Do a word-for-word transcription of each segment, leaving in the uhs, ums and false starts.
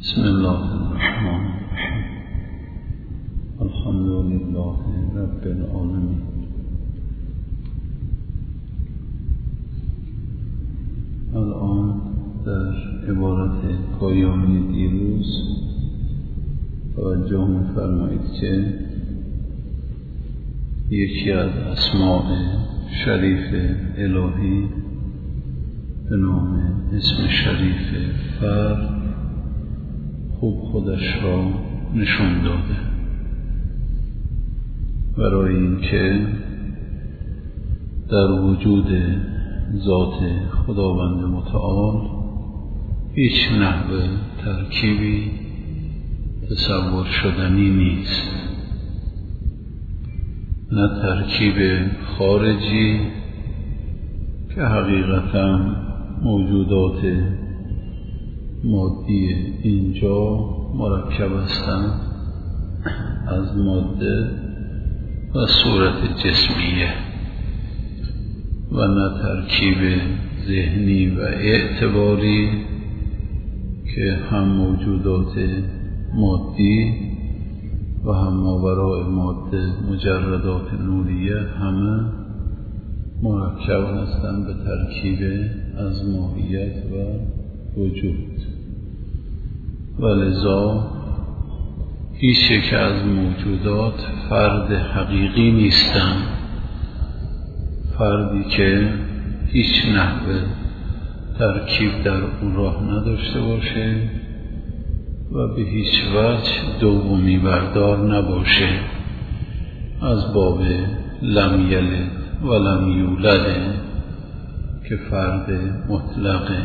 بسم الله الرحمن الرحیم. الحمد لله رب العالمین. الان در عبارت پایانی دیروز توجه می‌فرمایید که یکی از اسماء شریف الهی به نام اسم شریف فرد خوب خودش را نشون داده، برای اینکه در وجود ذات خداوند متعال هیچ نحو ترکیبی تصور شدنی نیست، نه ترکیب خارجی که حقیقتا موجودات مادی اینجا مرکب هستند از ماده و صورت جسمیه، و نه ترکیب ذهنی و اعتباری که هم موجودات مادی و هم ماورای ماده مجردات نوریه همه مرکب هستند به ترکیب از ماهیت و وجود، و لذا هیچ یک از موجودات فرد حقیقی نیستند، فردی که هیچ نحو ترکیب در اون راه نداشته باشه و به هیچ وجه دومی بردار نباشه، از باب لم یلد و لم یولد که فرد مطلقه،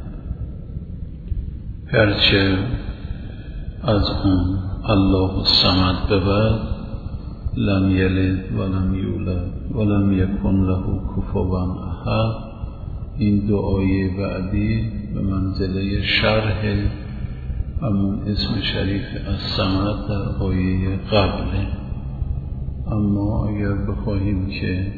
گرچه از اون الله الصمد به بعد لم یلد و لم یولد و لم یکن له کفوا احد، این دعای بعدی به منزله شرح همون اسم شریف الصمد در آیه قبله. اما اگر بخواهیم که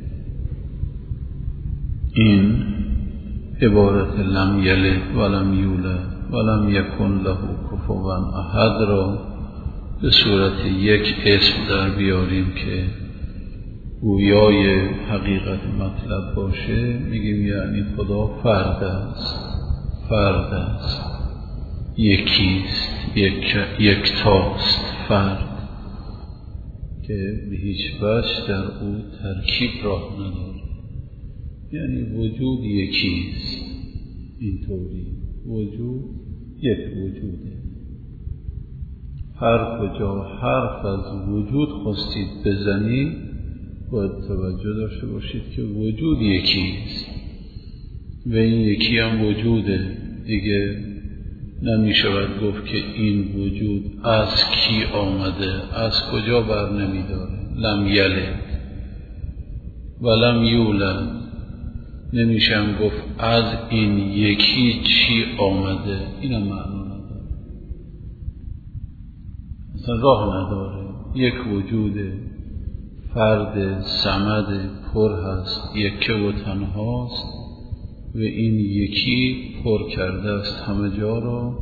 این عبارت لم یلد و لم یولد و لم یکن له کفوا احد را به صورت یک اسم در بیاریم که گویای حقیقت مطلب باشه، میگیم یعنی خدا فرد است، فرد است، یکیست، یک یکتاست، فرد که به هیچ وجه در او ترکیب راه نداره، یعنی وجود یکیست. اینطوری وجود یک وجوده. هر کجا حرف از وجود خواستید بزنید باید توجه داشته باشید که وجود یکیست و این یکی هم وجوده دیگه. نمیشود گفت که این وجود از کی آمده، از کجا بر نمیداره. لم یلد و لم یولد، نمیشم گفت از این یکی چی آمده، اینم معنا نداره، اصلا راه نداره. یک وجوده، فرد صمد پر هست، یکه و تنهاست و این یکی پر کرده است همه جا را،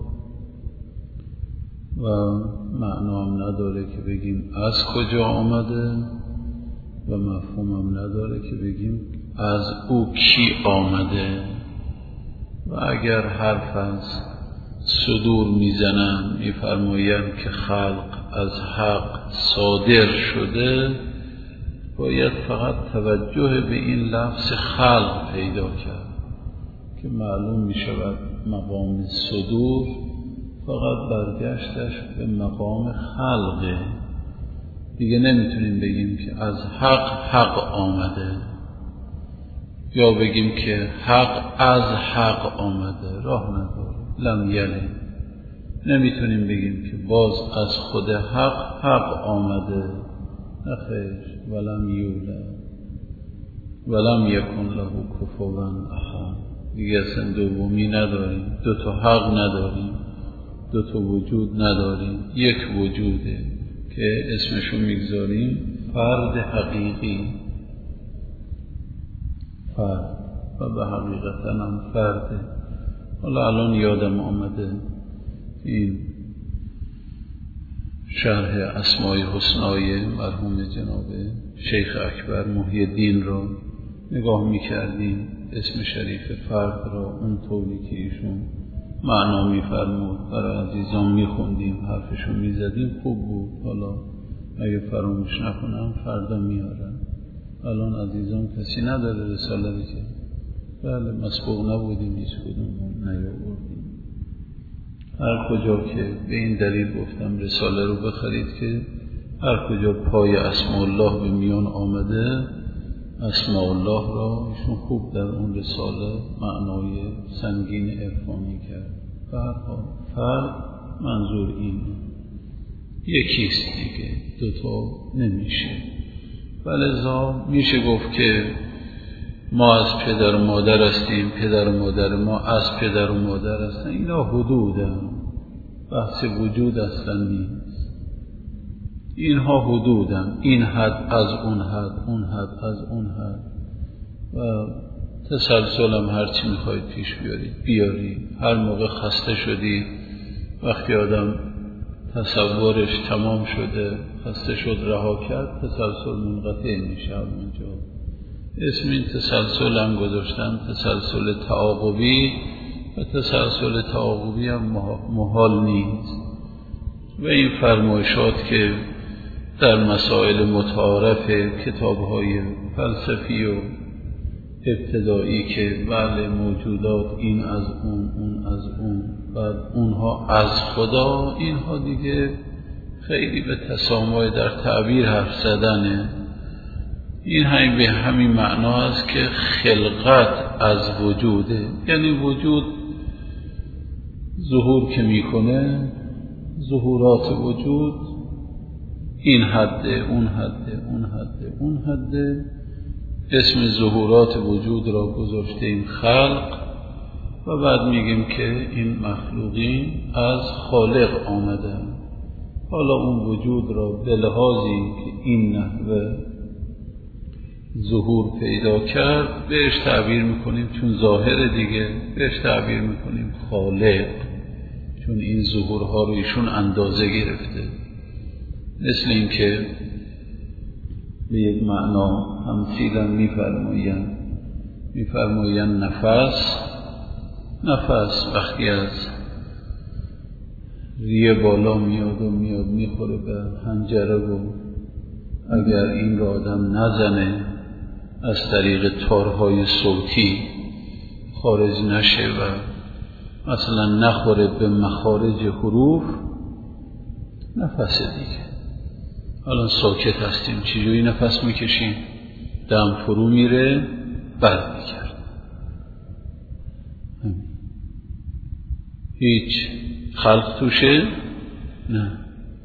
و معنام نداره که بگیم از کجا آمده و مفهومم نداره که بگیم از او کی آمده. و اگر حرف از صدور میزنن میفرمایند که خلق از حق صادر شده، باید فقط توجه به این لفظ خلق پیدا کرد که معلوم می شود مقام صدور فقط برگشتش به مقام خلقه. دیگه نمیتونیم بگیم که از حق حق آمده یا بگیم که حق از حق آمده، راه نداره. لم یلد، نمیتونیم بگیم که باز از خود حق حق آمده، نخیر. ولم یولد ولم یکن له کفوا احد، دیگه اصلا دومی نداریم، دو تا حق نداریم، دو تا وجود نداریم، یک وجوده که اسمشو میگذاریم فرد حقیقی، فرد و به حقیقتا هم فرده. حالا الان یادم آمده این شرح اسمای حسنای مرحوم جناب شیخ اکبر محی الدین را نگاه میکردیم، اسم شریف فرد را اون طوری که ایشون معنا میفرمود برای عزیزان میخوندیم، حرفشو میزدیم، خوب بود. حالا اگه فراموش نکنم فردا میارم. الان عزیزان کسی نداره رساله بگه؟ بله، مسبوق نبودیم، هیچ کدوم نیاوردیم. هر کجا که به این دلیل گفتم رساله رو بخرید که هر کجا پای اسماء الله به میان آمده، اسماء الله را ایشون خوب در اون رساله معنای سنگین عرفانی کرد. به هر حال فرق منظور اینه، یکیست دیگه، دوتا نمیشه. ولذا میشه گفت که ما از پدر و مادر هستیم، پدر و مادر ما از پدر و مادر هستن. اینا حدودن، بحث وجود اصلا نیست. اینها حدودن، این حد از اون حد، اون حد از اون حد، و تسلسلم هرچی میخواید پیش بیارید بیارید. هر موقع خسته شدید، وقتی آدم تصورش تمام شده خسته شد رها کرد، تسلسل منقطع میشه. اونجا اسم این تسلسل هم گذاشتن تسلسل تعاقبی، و تسلسل تعاقبی هم محال نیست. و این فرمایشات که در مسائل متعارف کتاب‌های فلسفی و ابتدایی که بله موجودات این از اون، اون از اون، بعد اونها از خدا، اینها دیگه خیلی به تسامح در تعبیر حرف زدنه. این همین به همین معنا است که خلقت از وجوده، یعنی وجود ظهور که میکنه، ظهورات وجود این حده، اون حده، اون حده، اون حده. اسم ظهورات وجود را گذاشتیم خلق، و بعد میگیم که این مخلوقین از خالق آمدن. حالا اون وجود را به لحاظی که این نحوه ظهور پیدا کرد بهش تعبیر میکنیم، چون ظاهر دیگه، بهش تعبیر میکنیم خالق، چون این ظهورها رو ایشون اندازه گرفته. مثل این که به یک معنا همثیلا میفرماین میفرماین نفس نفس وقتی از ریه بالا میاد و میاد میخوره به حنجره، و اگر این را آدم نزنه از طریق تارهای صوتی خارج نشه و مثلا نخوره به مخارج حروف، نفس دیگه. الان ساکت هستیم، چجوری نفس میکشیم؟ دم فرو میره، بر میکرد. هیچ خلق توشه؟ نه.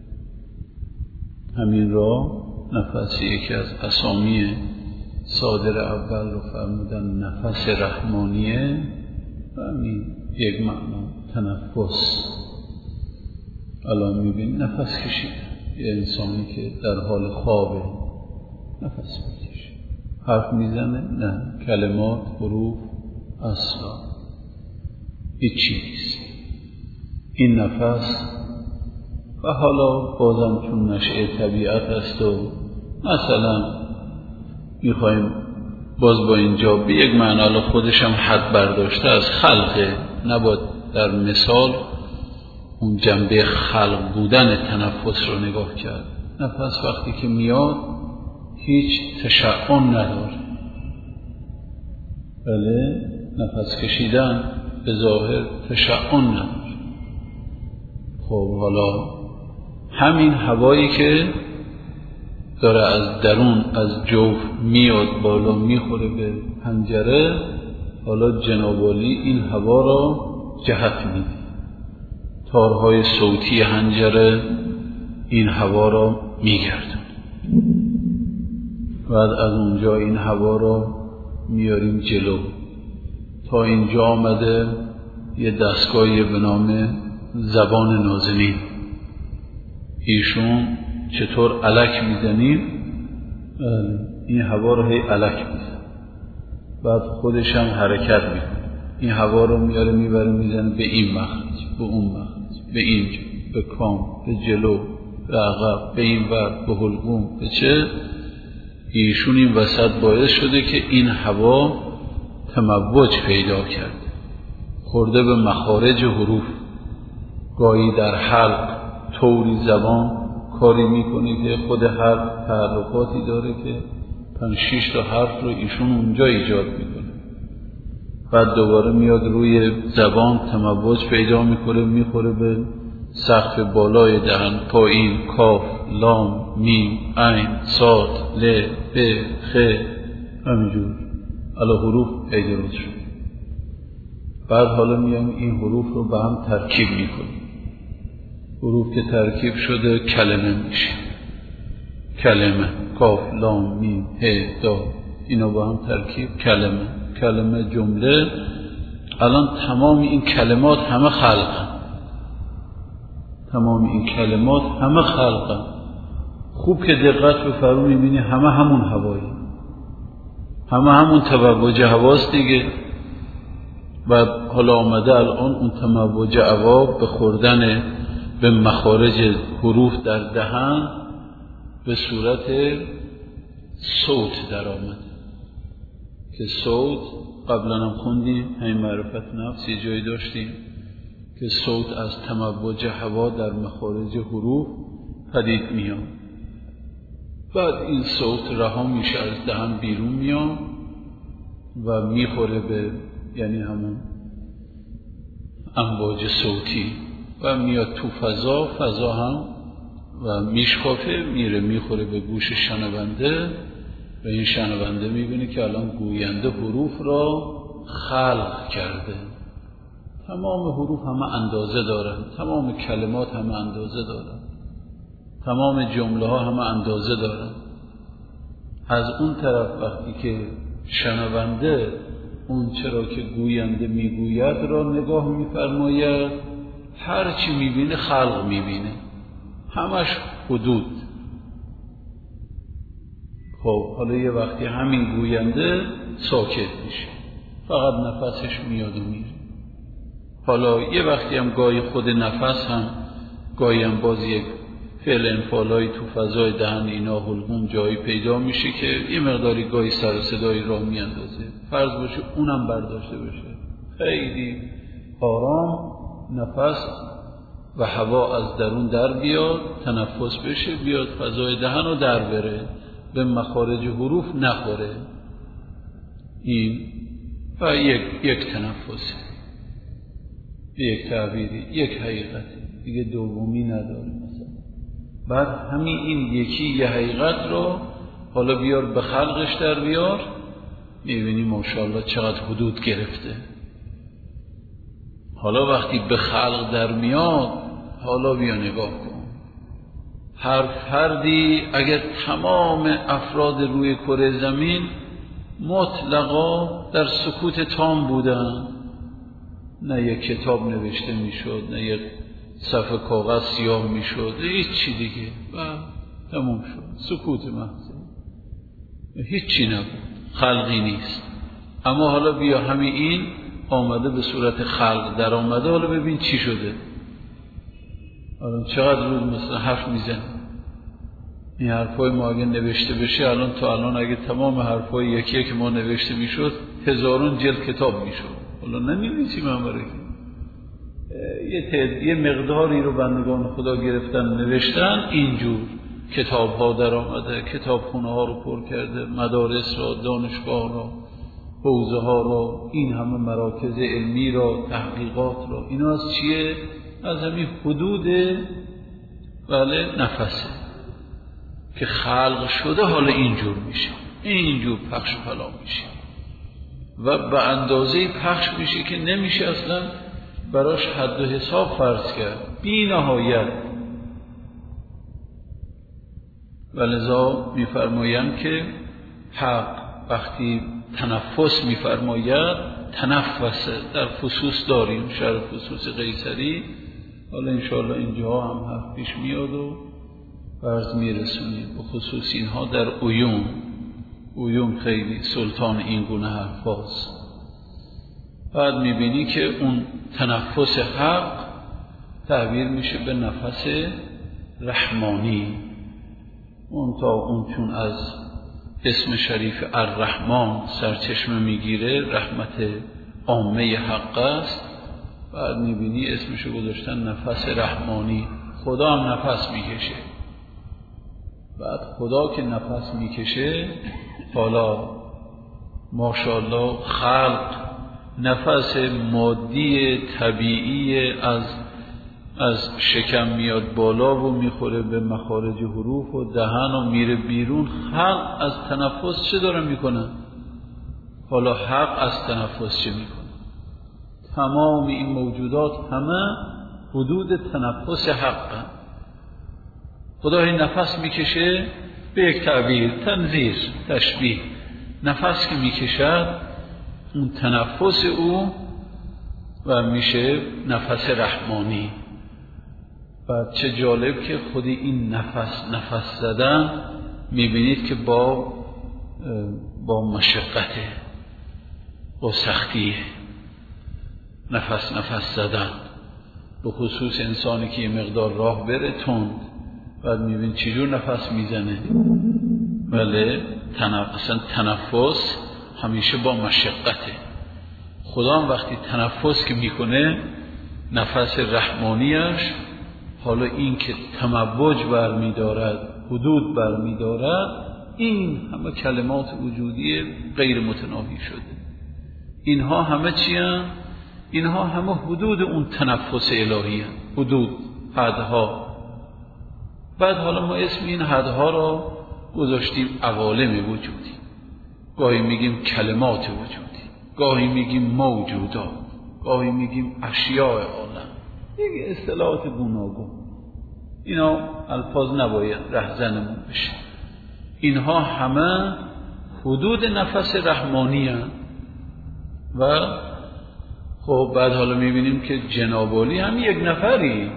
همین را نفس یکی از اسامی صادر اول رو فرمودن نفس رحمانیه، و همین یک معنا تنفس. الان میبینی نفس کشیده، یه انسانی که در حال خوابه نفس میکشه، حرف میزنه؟ نه. کلمات، حروف اصلا هیچی نیست. این نفس. و حالا بازم چون نشأه طبیعت است و مثلا میخوایم باز با اینجا به یک معنا خودش هم حد برداشته از خلقه، نباید در مثال اون جنبه خلق بودن تنفس رو نگاه کرد. نفس وقتی که میاد هیچ تشعن نداره. بله، نفس کشیدن به ظاهر تشعن نداره. خب حالا همین هوایی که داره از درون از جوف میاد بالا میخوره به حنجره، حالا جناب عالی این هوا را جهت میده. تارهای صوتی حنجره این هوا را میگردن، بعد از اونجا این هوا را میاریم جلو تا اینجا آمده یه دستگاهی به نام زبان نازنین. ایشون چطور الک میزنیم؟ این هوا رو هی الک میزن، بعد خودش هم حرکت میکنه، این هوا رو میاره میبره میزنه به این مخرج، به اون مخرج، به اینجا، به کام، به جلو، به عقب، به این ور، به حلقوم، به چه؟ ایشون این وسط باعث شده که این هوا تموج پیدا کرد، خورده به مخارج حروف. گاهی در حلق طوری زبان کاری میکنه که خود حرف تحرکاتی داره که پنج شیش تا حرف رو ایشون اونجا ایجاد میکنه. بعد دوباره میاد روی زبان تموج پیدا میکنه، میخوره به سقف بالای دهن، پایین، کاف، لام، میم، عین، صاد، ل، ب، خ، همینجور الا حروف پیدا شد. بعد حالا میام این حروف رو به هم ترکیب میکنیم. حروف که ترکیب شده کلمه میشه. کلمه، کاف، لام، میم، ه، دا، اینا با هم ترکیب کلمه. کلمه، جمله. الان تمام این کلمات همه خلقن. تمام این کلمات همه خلقن. خوب که دقت بفرمایید میبینی همه همون هوایی، همه همون تموج هواست دیگه. و حالا آمده الان اون تموج هوا به خوردن به مخارج حروف در دهن به صورت صوت در آمده که صوت قبلا هم خوندیم، همین معرفت نفس یه جایی داشتیم که صوت از تموج هوا در مخارج حروف پدید میاد. بعد این صوت رها میشه از دهن بیرون میاد و میخوره به، یعنی همون امواج صوتی، و میاد تو فضا. فضا هم و میشکافه، میره میخوره به گوش شنونده و این شنونده میبینه که الان گوینده حروف را خلق کرده. تمام حروف همه اندازه دارن، تمام کلمات همه اندازه دارن، تمام جمله ها همه اندازه دارن. از اون طرف وقتی که شنونده اون چرا که گوینده میگوید را نگاه میفرماید، هر چی میبینه خلق میبینه، همش حدود. خب حالا یه وقتی همین گوینده ساکت میشه، فقط نفسش میاد و میره. حالا یه وقتی هم گاهی خود نفس هم، گاهی هم باز یک فعل انفعالایی تو فضای دهن اینا حلقوم جایی پیدا میشه که یه مقداری گاهی سر و صدایی راه میاندازه. فرض باشه اونم برداشته بشه، خیلی آرام نفس و هوا از درون در بیاد، تنفس بشه، بیاد فضای دهن رو در بره، به مخارج حروف نخوره. این و یک یک تنفسه، یک تعبیری، یک حقیقتی دیگه، دومی نداره. مثلا بعد همین این یکی یه حقیقت رو حالا بیار به خلقش در بیار، میبینی ماشاءالله چقدر حدود گرفته. حالا وقتی به خلق در میاد، حالا بیا نگاه کن، هر فردی اگر تمام افراد روی کره زمین مطلقا در سکوت تام بودن، نه یک کتاب نوشته میشد، نه یک صفحه کاغذ سیاه میشد، هیچ چی دیگه، و تموم شد، سکوت محض، هیچ چی نبود، خلقی نیست. اما حالا بیا همین این آمده به صورت خلق در آمده، حالا ببین چی شده. الان چقدر روز مثلا حرف میزن، این حرفای ما اگه نوشته بشه الان، تا الان اگه تمام حرفای یکی یک ما نوشته میشد هزارون جلد کتاب میشد. حالا نمی‌نویسیم منبره یه تعد... یه مقداری رو بندگان خدا گرفتن نوشتن، اینجور کتاب ها در آمده، کتاب خونه ها رو پر کرده، مدارس را، دانشگاه را، حوزه ها را، این همه مراکز علمی را، تحقیقات را. اینا از چیه؟ از همین حدود بله نفسه که خلق شده. حالا اینجور میشه، اینجور پخش و پلا میشه و به اندازه پخش میشه که نمیشه اصلا براش حد و حساب فرض کرد، بی نهایت. و لذا میفرمایند که حق وقتی تنفس میفرماید، تنفسه در فصوص داریم، شرح فصوص قیصری، حالا انشاءالله اینجا هم حرف پیش میاد و فرض میرسونیم. به خصوص اینها در عیون، عیون خیلی سلطان این گونه حرف هاست. بعد میبینی که اون تنفس حق تعبیر میشه به نفس رحمانی. اون تا اون چون از اسم شریف الرحمن سرچشمه میگیره، رحمت عامه حق است، بعد میبینی اسمشو گذاشتن نفس رحمانی. خدا هم نفس میکشه. بعد خدا که نفس میکشه، حالا ماشاءالله خلق نفس مادی طبیعی از از شکم میاد بالا و میخوره به مخارج حروف و دهن و میره بیرون. خلق از تنفس چه داره میکنه؟ حالا حق از تنفس چه میکنه؟ تمام این موجودات همه حدود تنفس حق. خدا این نفس میکشه، به یک تعبیر تنظیر تشبیه، نفس که میکشد اون تنفس او و میشه نفس رحمانی. و چه جالب که خود این نفس نفس زدن میبینید که با با مشقته، با سختیه نفس نفس زدن. به خصوص انسانی که یه مقدار راه بره تند، بعد میبینید چجور نفس میزنه. ولی تنفس تنفس همیشه با مشقته. خدا هم وقتی تنفس که میکنه نفس رحمانیش، حالا این که تموج برمی دارد، حدود برمی دارد، این همه کلمات وجودی غیر متناهی شده. اینها همه چی هم؟ اینها همه حدود اون تنفس الهی هم. حدود، حدها. بعد حالا ما اسم این حدها را گذاشتیم عوالم وجودی. گاهی میگیم کلمات وجودی، گاهی میگیم موجودات، گاهی میگیم اشیاء عالم، یک اصطلاحات گوناگون. اینا الفاظ نباید رهزنمون بشه. اینها همه حدود نفس رحمانی هستند. و خب بعد حالا میبینیم که جناب عالی هم یک نفری.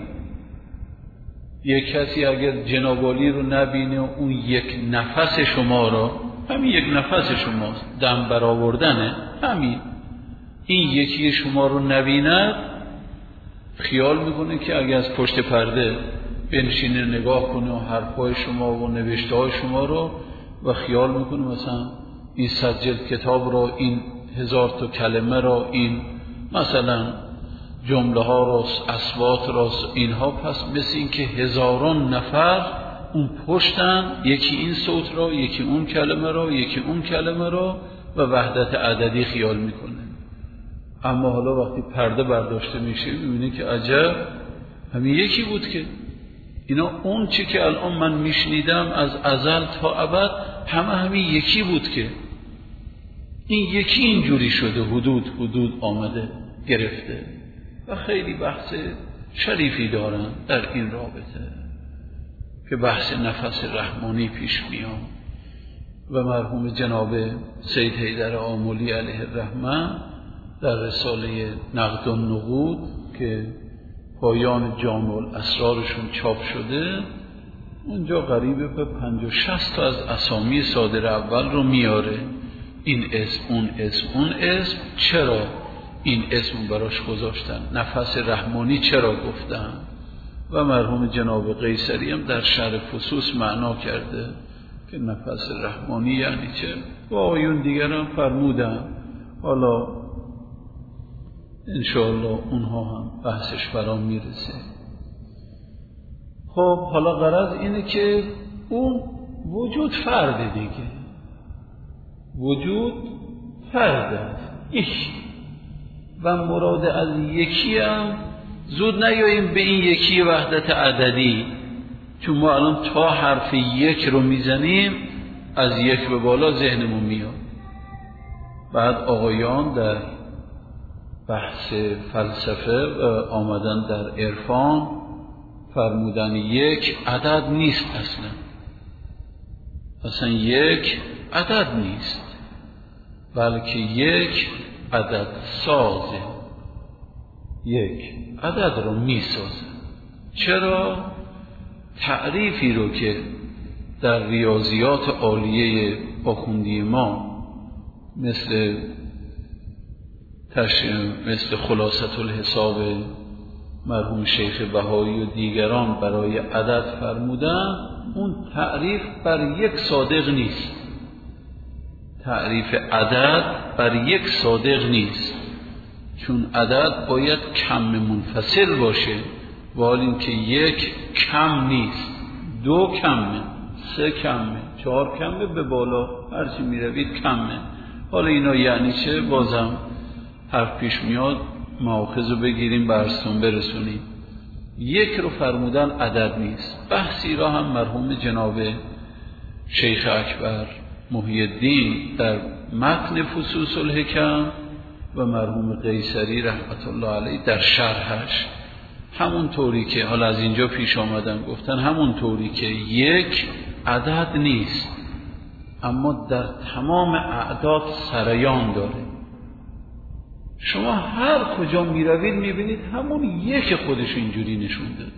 یک کسی اگر جناب عالی رو نبینه، اون یک نفس شما رو، همین یک نفس شماست، دم برآوردنه، همین این یکی شما رو نبیند، خیال میکنه که اگر از پشت پرده بنشینه نگاه کنه و حرفای شما و نوشته های شما رو، و خیال میکنه مثلا این صد جلد کتاب رو، این هزار تا کلمه رو، این مثلا جمله ها رو، اصوات رو، اینها، پس مثل این که هزاران نفر اون پشتن، یکی این صوت رو، یکی اون کلمه رو، یکی اون کلمه رو، و وحدت عددی خیال میکنه. اما حالا وقتی پرده برداشته میشه میبینه که عجب، همین یکی بود که اینا، اون چی که الان من میشنیدم از ازل تا ابد همه همین یکی بود که این یکی اینجوری شده، حدود حدود آمده گرفته. و خیلی بحث شریفی دارن در این رابطه که بحث نفس رحمانی پیش میاد. و مرحوم جناب سید حیدر آملی علیه الرحمه در رساله نقد النقود که پایان جامع الاسرارشون چاپ شده، اونجا قریبه به پنج و شصت تا از اسامی صادر اول رو میاره. این اسم، اون اسم، اون اسم، چرا این اسم براش گذاشتن، نفس رحمانی چرا گفتن. و مرحوم جناب قیصری هم در شرح فصوص معنا کرده که نفس رحمانی یعنی چه، و آیون دیگر هم فرمودن. حالا انشاءالله اونها هم بحثش برام میرسه. خب حالا غرض اینه که اون وجود فرد دیگه، وجود فرد است، ایش. و مراد از یکی هم زود نیاییم به این یکی وحدت عددی، چون ما الان تا حرف یک رو میزنیم از یک به بالا ذهنمون میاد. بعد آقایان در بحث فلسفه آمدن در عرفان فرمودن یک عدد نیست، اصلا اصلا یک عدد نیست، بلکه یک عدد سازه، یک عدد رو میسازه. چرا؟ تعریفی رو که در ریاضیات عالیه آخوندی ما مثل مثل خلاصة الحساب مرحوم شیخ بهایی و دیگران برای عدد فرمودن، اون تعریف بر یک صادق نیست. تعریف عدد بر یک صادق نیست، چون عدد باید کم منفصل باشه، و حال این که یک کم نیست، دو کمه، سه کمه، چهار کمه، به بالا هرچی می روید کمه. حالا اینا یعنی چه؟ بازم حرف پیش میاد، مأخذ رو بگیریم برستون برسونیم. یک رو فرمودن عدد نیست. بحثی را هم مرحوم جناب شیخ اکبر محی الدین در متن فصوص الحکم و مرحوم قیصری رحمت الله علیه در شرحش همون طوری که حالا از اینجا پیش آمدن گفتن، همون طوری که یک عدد نیست، اما در تمام اعداد سریان داره. شما هر کجا می روید می بینید همون یک خودش اینجوری نشون داده.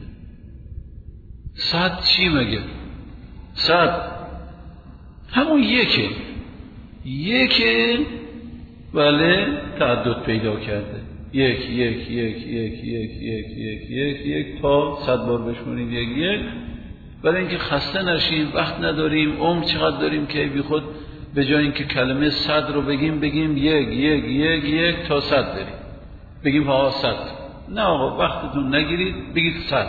صد چی مگه؟ صد همون یکه، یکه ولی تعدد پیدا کرده. یک یک یک یک یک یک یک یک یک تا صد بار بشمونید یک یک. برای اینکه خسته نشیم، وقت نداریم، عمر چقدر داریم که بی خود به جای اینکه کلمه صد رو بگیم بگیم یک یک یک یک تا صد بریم، بگیم ها صد. نه آقا، وقتتون نگیرید، بگید صد،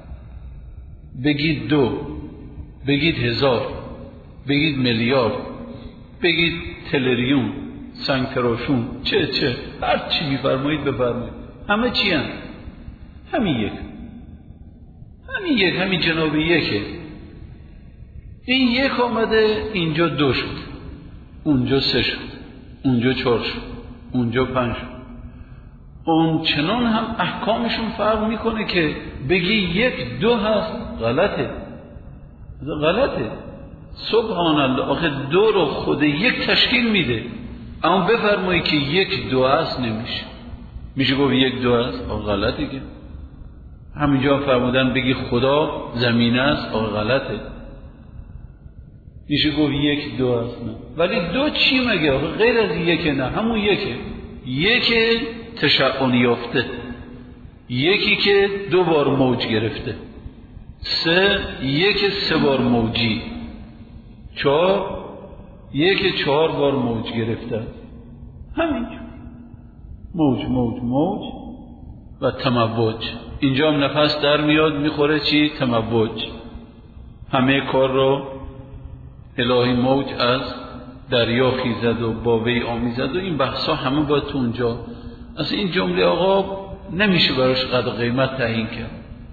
بگید دو، بگید هزار، بگید میلیارد، بگید تریلیون، سنگتراشون، چه چه هر چی میفرمایید بفرمایید. همه چی هم همین یک، همین یک، همین جناب یکه. این یک آمده اینجا دو شد، اونجا سه شد، اونجا چهار شد، اونجا پنج شد. اون چنان هم احکامشون فرق میکنه که بگی یک دو هست غلطه، غلطه. سبحان الله، آخه دو رو خود یک تشکیل میده، اما بفرمایی که یک دو هست نمیشه. میشه گفت یک دو هست؟ آخه غلطه. که همینجا فرمودن بگی خدا زمین است، آخه غلطه. میشه گفت یک دو هست؟ نه. ولی دو چی مگه؟ آخه غیر از یک نه، همون یکه. یک تشعن یافته، یکی که دو بار موج گرفته، سه یک سه بار موجی، چهار یک چهار بار موج گرفته. همینجور موج موج موج و تموج. اینجا هم نفس در میاد میخوره چی؟ تموج. همه کار رو الهی موج از دریا خیزد و با وی آمیزد و این بحثا همه باید تو اونجا. اصلا این جمله آقا نمیشه براش قدر قیمت تعیین کرد.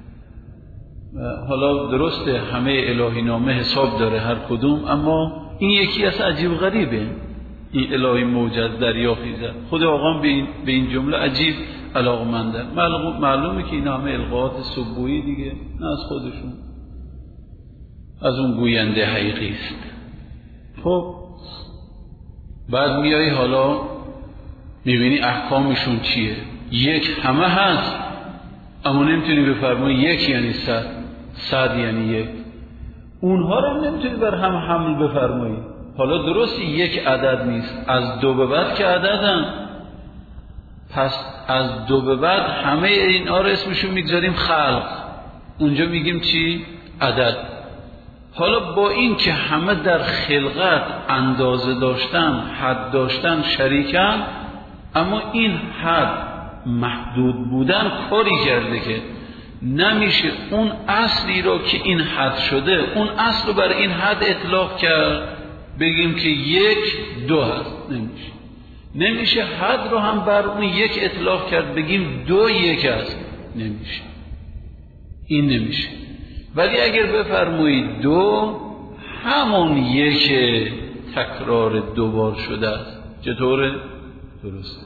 حالا درسته همه الهی نامه حساب داره هر کدوم، اما این یکی از عجیب غریبه، این الهی موج از دریا خیزد. خود آقا به این, به این جمله عجیب علاقمنده. معلومه که این همه القاءات سبویی دیگه، نه از خودشون، از اون گوینده حقیقی است. خب بعد میایی حالا میبینی احکامشون چیه. یک همه هست، اما نمیتونی بفرمایی یک یعنی صد، صد یعنی یک. اونها رو نمیتونی بر هم حمل بفرمایی. حالا درستی یک عدد نیست، از دو به بعد که عددن، پس از دو به بعد همه اینا رو اسمشون میگذاریم خلق، اونجا میگیم چی؟ عدد. حالا با این که همه در خلقت اندازه داشتن، حد داشتن، شریکن، اما این حد محدود بودن کاری کرده که نمیشه اون اصلی رو که این حد شده، اون اصل رو بر این حد اطلاق کرد بگیم که یک دو هست. نمیشه. نمیشه حد رو هم بر اون یک اطلاق کرد بگیم دو یک هست. نمیشه. این نمیشه. ولی اگر بفرمایید دو، همون یک تکرار دوبار شده است. چطوره؟ درسته.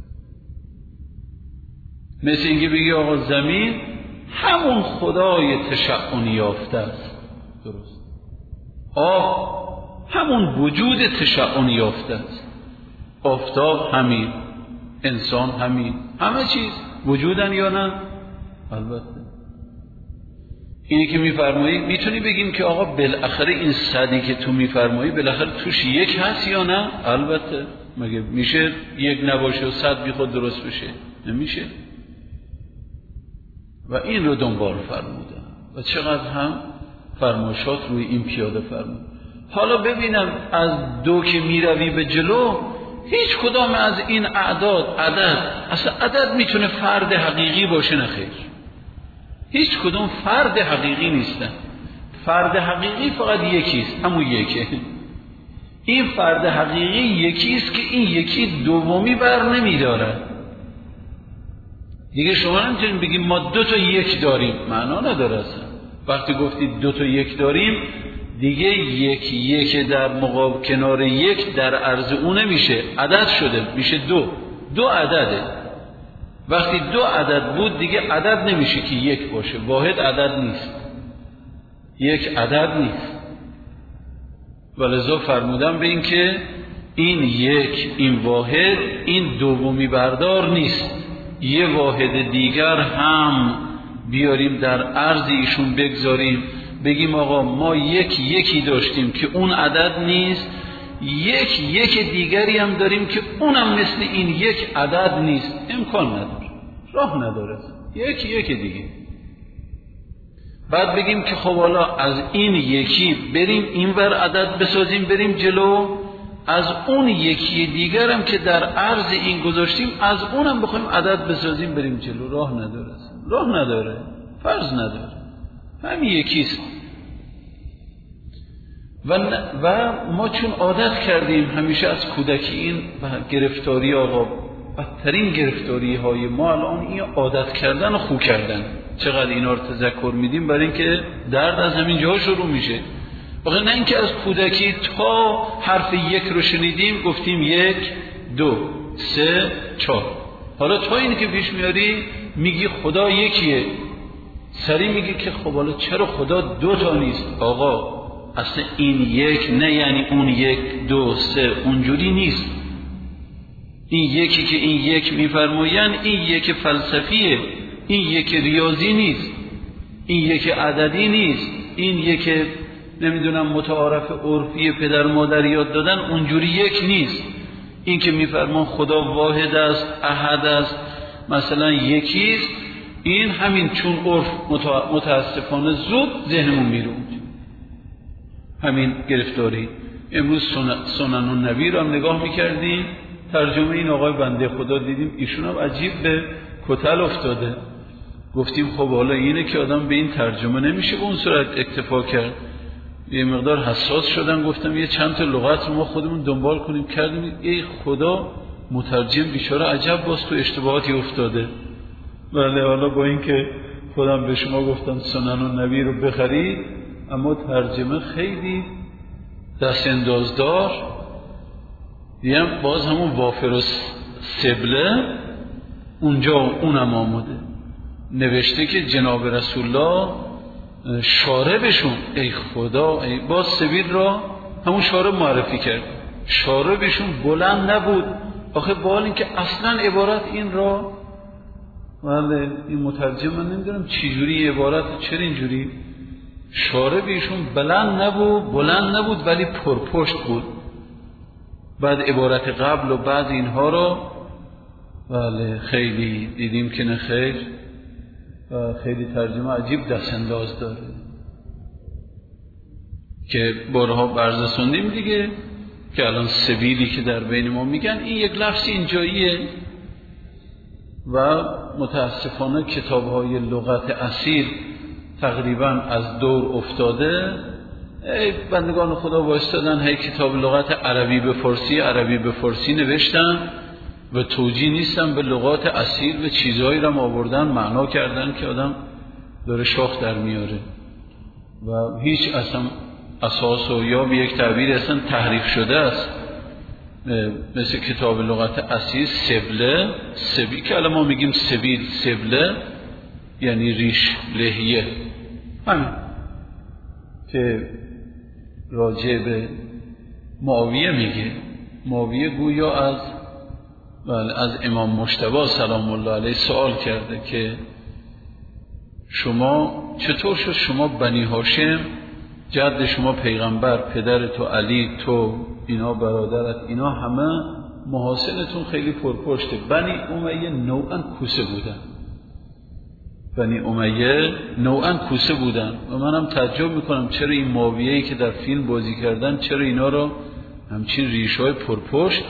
مثل اینکه بگی آقا زمین همون خدای تشعن یافته است. درست. آب همون وجود تشعن یافته است. آفتاب همین، انسان همین، همه چیز وجودن یا نه؟ البته. اینی که میفرمایی میتونی بگیم که آقا بالاخره این صدی که تو میفرمایی بالاخره توش یک هست یا نه؟ البته. مگه میشه یک نباشه و صد بی خود درست بشه؟ نمیشه. و این رو دنبال فرمودن و چقدر هم فرمایشات روی این پیاده فرمود. حالا ببینم از دو که میروی به جلو، هیچ کدام از این اعداد عدد، اصلا عدد میتونه فرد حقیقی باشه؟ نه خیر، هیچ کدام فرد حقیقی نیستن. فرد حقیقی فقط یکیست، همون یکه. این فرد حقیقی یکیست که این یکی دومی بر نمیداره. دیگه شما نمیتونید بگید ما دو تا یک داریم، معنا نداره اصلا. وقتی گفتید دو تا یک داریم، دیگه یک یک در مقابل کنار یک در عرض اون نمیشه، عدد شده، میشه دو. دو عدده. وقتی دو عدد بود دیگه عدد نمیشه که یک باشه، واحد عدد نیست، یک عدد نیست. ولذا فرمودم به این که این یک، این واحد، این دومی بردار نیست. یه واحد دیگر هم بیاریم در عرض ایشون بگذاریم، بگیم آقا ما یک یکی داشتیم که اون عدد نیست، یک یک دیگری هم داریم که اونم مثل این یک عدد نیست. امکان نداره، راه نداره، یک یک دیگه. بعد بگیم که خب حالا از این یکی بریم اینور عدد بسازیم بریم جلو، از اون یکی دیگرم که در عرض این گذاشتیم از اونم بخوایم عدد بسازیم بریم جلو. راه نداره، راه نداره، فرض نداره، همین یکیست. و, و ما چون عادت کردیم همیشه از کودکی این گرفتاری، آقا بدترین گرفتاری های ما الان این عادت کردن و خو کردن. چقدر اینا رو تذکر میدیم برای اینکه درد از همین جاها شروع میشه. واقعا نه اینکه از کودکی تا حرف یک رو شنیدیم گفتیم یک دو سه چهار، حالا تا اینی که پیش میاری میگی خدا یکیه، سری میگی که خب حالا چرا خدا دو تا نیست؟ آقا اصلا این یک نه یعنی اون یک دو سه، اونجوری نیست. این یکی که این یک میفرمایند این یک فلسفیه، این یک ریاضی نیست، این یک عددی نیست، این یک نمیدونم متعارف عرفی پدر مادر یاد دادن، اونجوری یک نیست. این که میفرمان خدا واحد است، احد است، مثلا یکیست، این همین چون عرف متاسفانه زود ذهنمون میروند. همین گرفتاری. امروز سنن النبی رو هم نگاه میکردیم، ترجمه این آقای بنده خدا دیدیم، ایشون هم عجیب به کتل افتاده. گفتیم خب حالا اینه که آدم به این ترجمه نمیشه به اون صورت اکتفا کرد. یه مقدار حساس شدن، گفتم یه چند تا لغت رو ما خودمون دنبال کنیم. کردیم ای خدا، مترجم بیچاره عجب باز تو اشتباهاتی افتاده. ولی حالا با این که خودم به شما گفتم سنن النبی رو بخرید، اما ترجمه خیلی دست اندازدار، دیگه باز همون وافر و سبله اونجا اونم آمده نوشته که جناب رسول الله شاربشون، ای خدا، ای باز سبیل را همون شارب معرفی کرد. شاربشون بلند نبود. آخه بال این که اصلا عبارت این را، ولی این مترجم من نمیدونم چی جوری عبارت، چرا اینجوری شاربشون بلند نبود، بلند نبود ولی پرپشت بود. بعد عبارت قبل و بعد اینها رو ولی خیلی دیدیم که نه خیر، و خیلی ترجمه عجیب دست انداز داره که بارها بررسوندیم دیگه، که الان سبیلی که در بین ما میگن این یک لفظ اینجاییه و متاسفانه کتاب‌های لغت اصیل تقریبا از دور افتاده. ای بندگان خدا وایستادن هی کتاب لغت عربی به فارسی، عربی به فارسی نوشتن و توجیه نیستن به لغات اصیل و چیزهایی را آوردن معنا کردن که آدم داره شاخ در میاره و هیچ اصلا اساس و یا به یک تعبیر اصلا تحریف شده است. مثل کتاب لغت اصیل سبله، سبی که الان ما میگیم سبیل، سبله یعنی ریش، لحیه، همین که راجع به معاویه میگه. معاویه گویا از بله از امام مجتبی سلام الله علیه سوال کرده که شما چطور شد شما بنی هاشم، جد شما پیغمبر، پدر تو علی، تو اینا برادرت، اینا همه محاسنتون خیلی پرپشته. بنی امیه نوعا کوسه بودن. بنی امیه نوعا کوسه بودن و منم تعجب میکنم چرا این معاویه‌ای که در فیلم بازی کردن چرا اینا رو همچین ریش‌های پرپشت.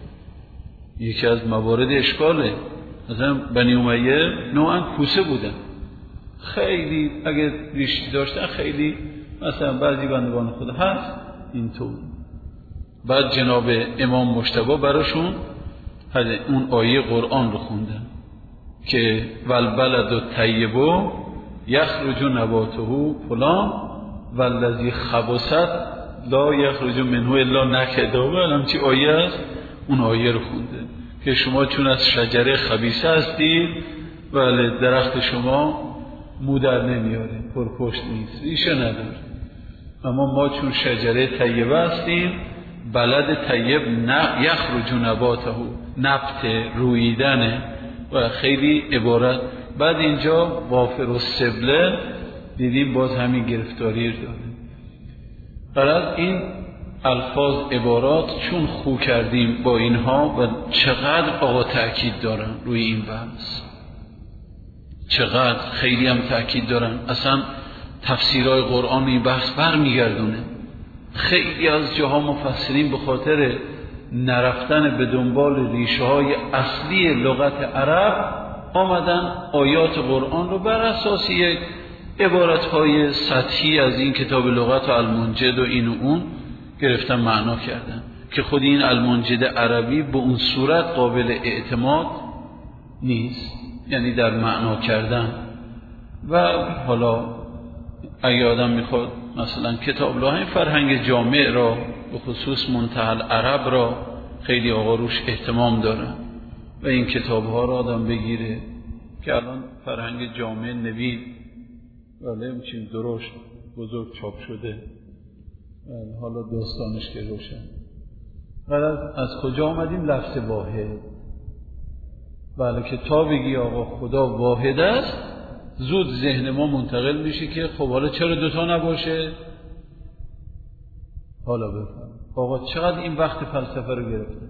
یکی از موارد اشکاله. مثلا بنی امیه نوعا کوسه بودن، خیلی اگه ریشی داشتن خیلی، مثلا بعضی بندگان خدا هست اینطور. بعد جناب امام مجتبی براشون اون آیه قرآن رو خوندن که والبلد الطیب یخرج نباته فلان والذی خبث لا یخرج منه الا نکدا. همچی آیه است، اون آیه رو خونده که شما چون از شجره خبیثه هستید ولی درخت شما مو در نمیاره، پرپشت نیست، ریشه نداره، اما ما چون شجره طیبه هستیم بلد طیب یخرج نباته، نبت رویدنه و خیلی عبارت. بعد اینجا وافر و سبله دیدیم باز همین گرفتاری داره. برای این الفاظ عبارات چون خو کردیم با اینها و چقدر آقا تأکید دارن روی این بحث، چقدر خیلی هم تأکید دارن. اصلا تفسیرهای قرآن این بحث برمیگردونه. خیلی از جاها مفسرین به خاطر نرفتن به دنبال ریشه های اصلی لغت عرب آمدن آیات قرآن رو بر اساس یک عبارت های سطحی از این کتاب لغت و المنجد و این و اون گرفتن معنا کردن که خود این المنجد عربی به اون صورت قابل اعتماد نیست، یعنی در معنا کردن. و حالا اگه آدم میخواد مثلا کتاب لغت فرهنگ جامع را به خصوص منتهی العرب را خیلی آقا روش اهتمام دارن و این کتاب ها را آدم بگیره که الان فرهنگ جامع نوید ولی همچین درشت بزرگ چاپ شده، حالا داستانش که روشن. غرض از کجا آمدیم؟ لفظ واحد. بله که تا بگی آقا خدا واحد است زود ذهن ما منتقل میشه که خب حالا چرا دوتا نباشه؟ حالا بفهم آقا چقدر این وقت فلسفه رو گرفته.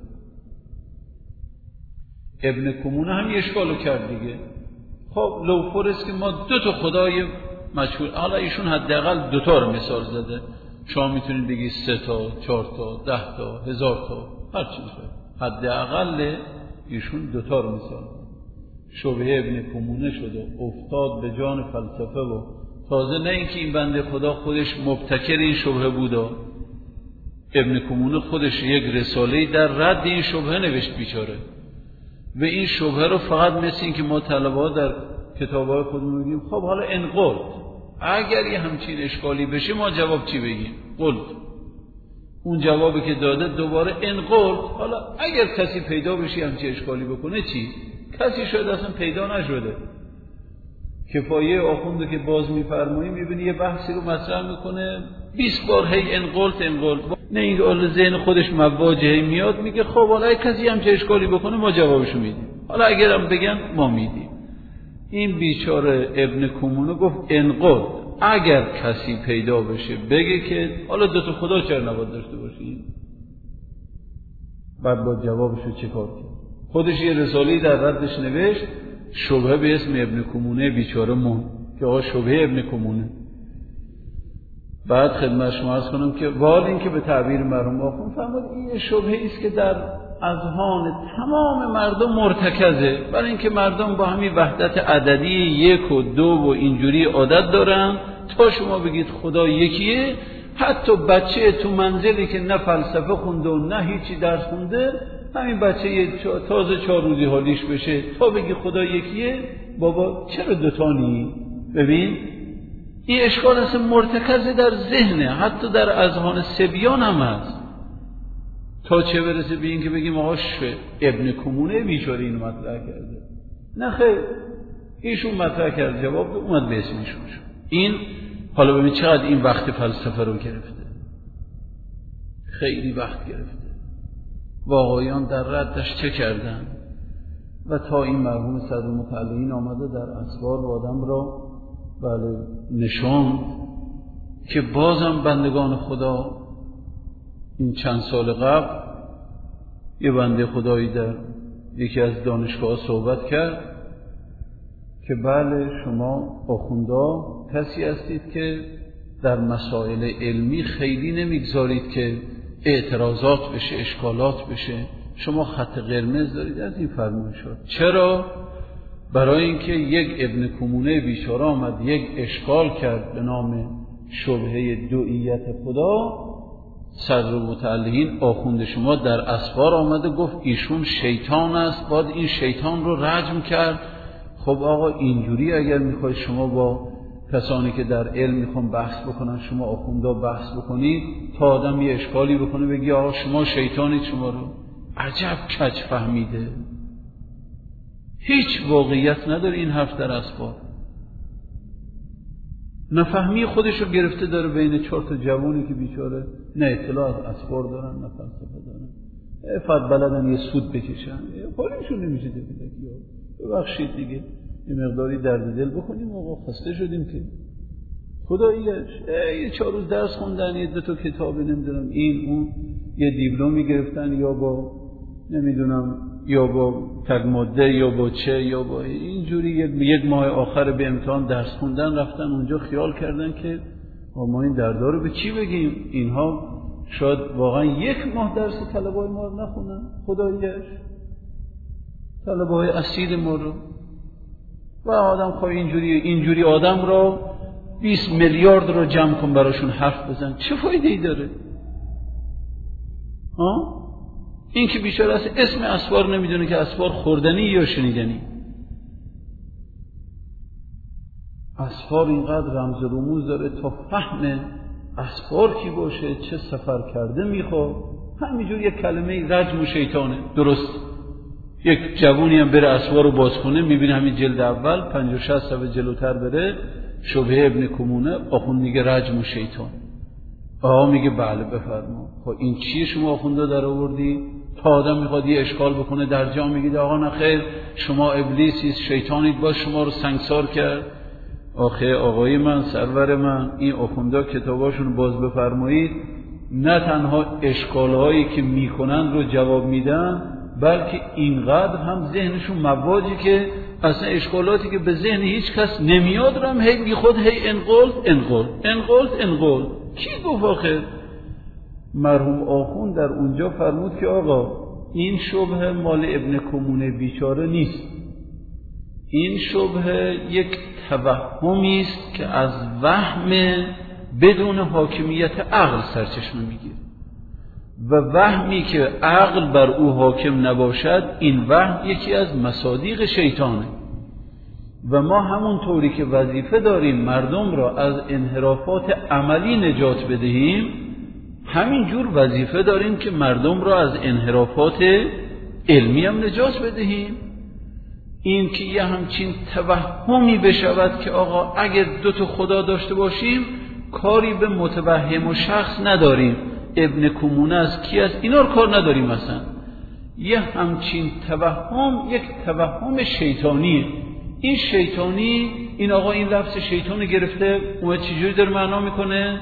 ابن کمونه هم یه اشکالو کرد دیگه. خب لوفورست که ما دو تا خدای مجهول، حالا ایشون حداقل دو تا رو مثال زده، شما میتونید بگید سه تا، چهار تا، ده تا، هزار تا، هر چیز حداقل ایشون دو تا رو مثال زده. شبهه ابن کمونه شده افتاد به جان فلسفه و تازه نه اینکه این بنده خدا خودش مبتکر این شبهه بوده، ابن کمونه خودش یک رساله‌ای در رد این شبهه نوشت بیچاره و این شبهه رو فقط مثل این که ما طلبه‌ها در کتاب‌های خودمون میگیم خب حالا انقل اگر یه همچین اشکالی بشه ما جواب چی بگیم؟ قل. اون جوابی که داده دوباره انقل. حالا اگر کسی پیدا بشه همچین اشکالی بکنه چی؟ کسی شاید اصلا پیدا نشده. کفایه آخونده که باز میفرمایی میبینی یه بحثی رو مطرح میکنه بیست بار هی انقلت انقلت، نه این حال ذهن خودش مواجهه میاد میگه خب حالا اگه کسی همچین اشکالی بکنه ما جوابشو میدیم، حالا اگرم بگن ما میدیم. این بیچاره ابن کمونه گفت انقلت اگر کسی پیدا بشه بگه که حالا دو تا خدا چرا نباید داشته باشیم، بعد با جوابشو چه کار کرد؟ خودش یه رساله‌ای در ردش نوشت شبهه به اسم ابن کمونه بیچاره مون که آقا شبهه ابن کمونه. بعد خدمت شما عرض کنم که وال این که به تعبیر مرحوم آخوند فرمود این شبهه است که در اذهان تمام مردم مرتکزه، برای اینکه مردم با همین وحدت عددی یک و دو و اینجوری عادت دارن تا شما بگید خدا یکیه، حتی بچه تو منزلی که نه فلسفه خونده و نه هیچی درس خونده، همین بچه تازه چهار روزی حالیش بشه تا بگی خدا یکیه، بابا چرا دوتانی؟ ببین این اشکال اصلا مرتکز در ذهنه، حتی در اذهان سبیان هم هست، تا چه برسه به این که بگیم آقا ابن کمونه بیچاره اینو مطرح کرده. نه خیر، ایشون مطرح کرد جواب اومد به اسمشون شد. این حالا ببین چقدر این وقت فلسفه رو گرفته، خیلی وقت گرفته. واقعیان در ردش چه کردن و تا این مرحوم صدرالمطلعین آمده در اسوار و آدم را بله نشان که بازم بندگان خدا. این چند سال قبل یه بنده خدایی در یکی از دانشگاه صحبت کرد، که بله شما آخوندا کسی هستید که در مسائل علمی خیلی نمیگذارید که اعتراضات بشه، اشکالات بشه، شما خط قرمز دارید از این فرمایشات. چرا؟ برای اینکه یک ابن کمونه بیچاره آمد یک اشکال کرد به نام شبهه دوئیت خدا. صدر متعلقین آخوند شما در اسفار آمده گفت ایشون شیطان است، باید این شیطان رو رجم کرد. خب آقا اینجوری اگر میخواید شما با کسانی که در علم میخوان بحث بکنن، شما آخوندا بحث بکنید، تا آدم یه اشکالی بکنه بگی آقا شما شیطانید، شما رو عجب کج فهمیده. هیچ واقعیت نداره این حرف در اسفار. نفهمی خودش رو گرفته داره بین چهار تا جوانی که بیچاره نه اطلاع از اسفار دارن نه فلسفه دارن، فقط بلدن یه سود بکشن، حالشون نمیشه دیگه. ببخشید دیگه یه مقداری درد دل بکنیم، آقا خسته شدیم که خداییش یه چهار روز درس خوندن، یه دو تا کتاب نمیدونم این اون، یه دیپلمی گرفتن یا با نمیدونم یا با تگ ماده یا با چه یا با اینجوری یک ماه آخر به امتحان درس خوندن، رفتن اونجا خیال کردن که ما این دردا رو به چی بگیم. اینها شاید واقعا یک ماه درس طلبای ما رو نخونن، خداییش طلبای اصیل ما رو. و آدم خواهی اینجوری اینجوری آدم رو بیست میلیارد رو جمع کن براشون حرف بزن، چه فایده ای داره؟ ها؟ این که بیچاره است اسم اسفار نمیدونه که اسفار خوردنی یا شنیدنی. اسفار اینقدر رمز رموز داره تا فهم اسفار کی باشه، چه سفر کرده میخواد. همینجور یک کلمه رجم و شیطانه. درست یک جوونی هم بره اسوار رو باز کنه میبینه همین جلد اول پنجاه شصت صفحه جلوتر بره شبهه ابن کمونه آخوند میگه رجم و شیطان. آقا میگه بله بفرما. خب این چیه شما آخونده در آوردی؟ تا آدم میخواد یه اشکال بکنه در جا میگه آقا نه خیر شما ابلیسید شیطانید باز شما رو سنگسار کرد. آخه آقای من سرور من این آخونده کتاباشون باز بفرمایید، نه تنها اشکالهایی که میکنن رو جواب میدن، بلکه اینقدر هم ذهنشون مواجی که اصلا اشکالاتی که به ذهن هیچ کس نمیاد رو هم هی بی خود هی انقل انقل انقل انقل. کی گفت آخه؟ مرحوم آخوند در اونجا فرمود که آقا این شبهه مال ابن کمونه بیچاره نیست، این شبهه یک توهمی است که از وهم بدون حاکمیت عقل سرچشمه میگیره و وهمی که عقل بر او حاکم نباشد این وهم یکی از مصادیق شیطانه. و ما همون طوری که وظیفه داریم مردم را از انحرافات عملی نجات بدهیم، همین جور وظیفه داریم که مردم را از انحرافات علمی هم نجات بدهیم. این که یه همچین توهمی بشود که آقا اگر دو تا خدا داشته باشیم کاری به متوهم و شخص نداریم، ابن کمونه است کی است اینا رو کار نداریم. مثلا یه همچین توهم یک توهم شیطانیه. این شیطانی این آقا این لفظ شیطان گرفته اومد چجوری داره معنا میکنه؟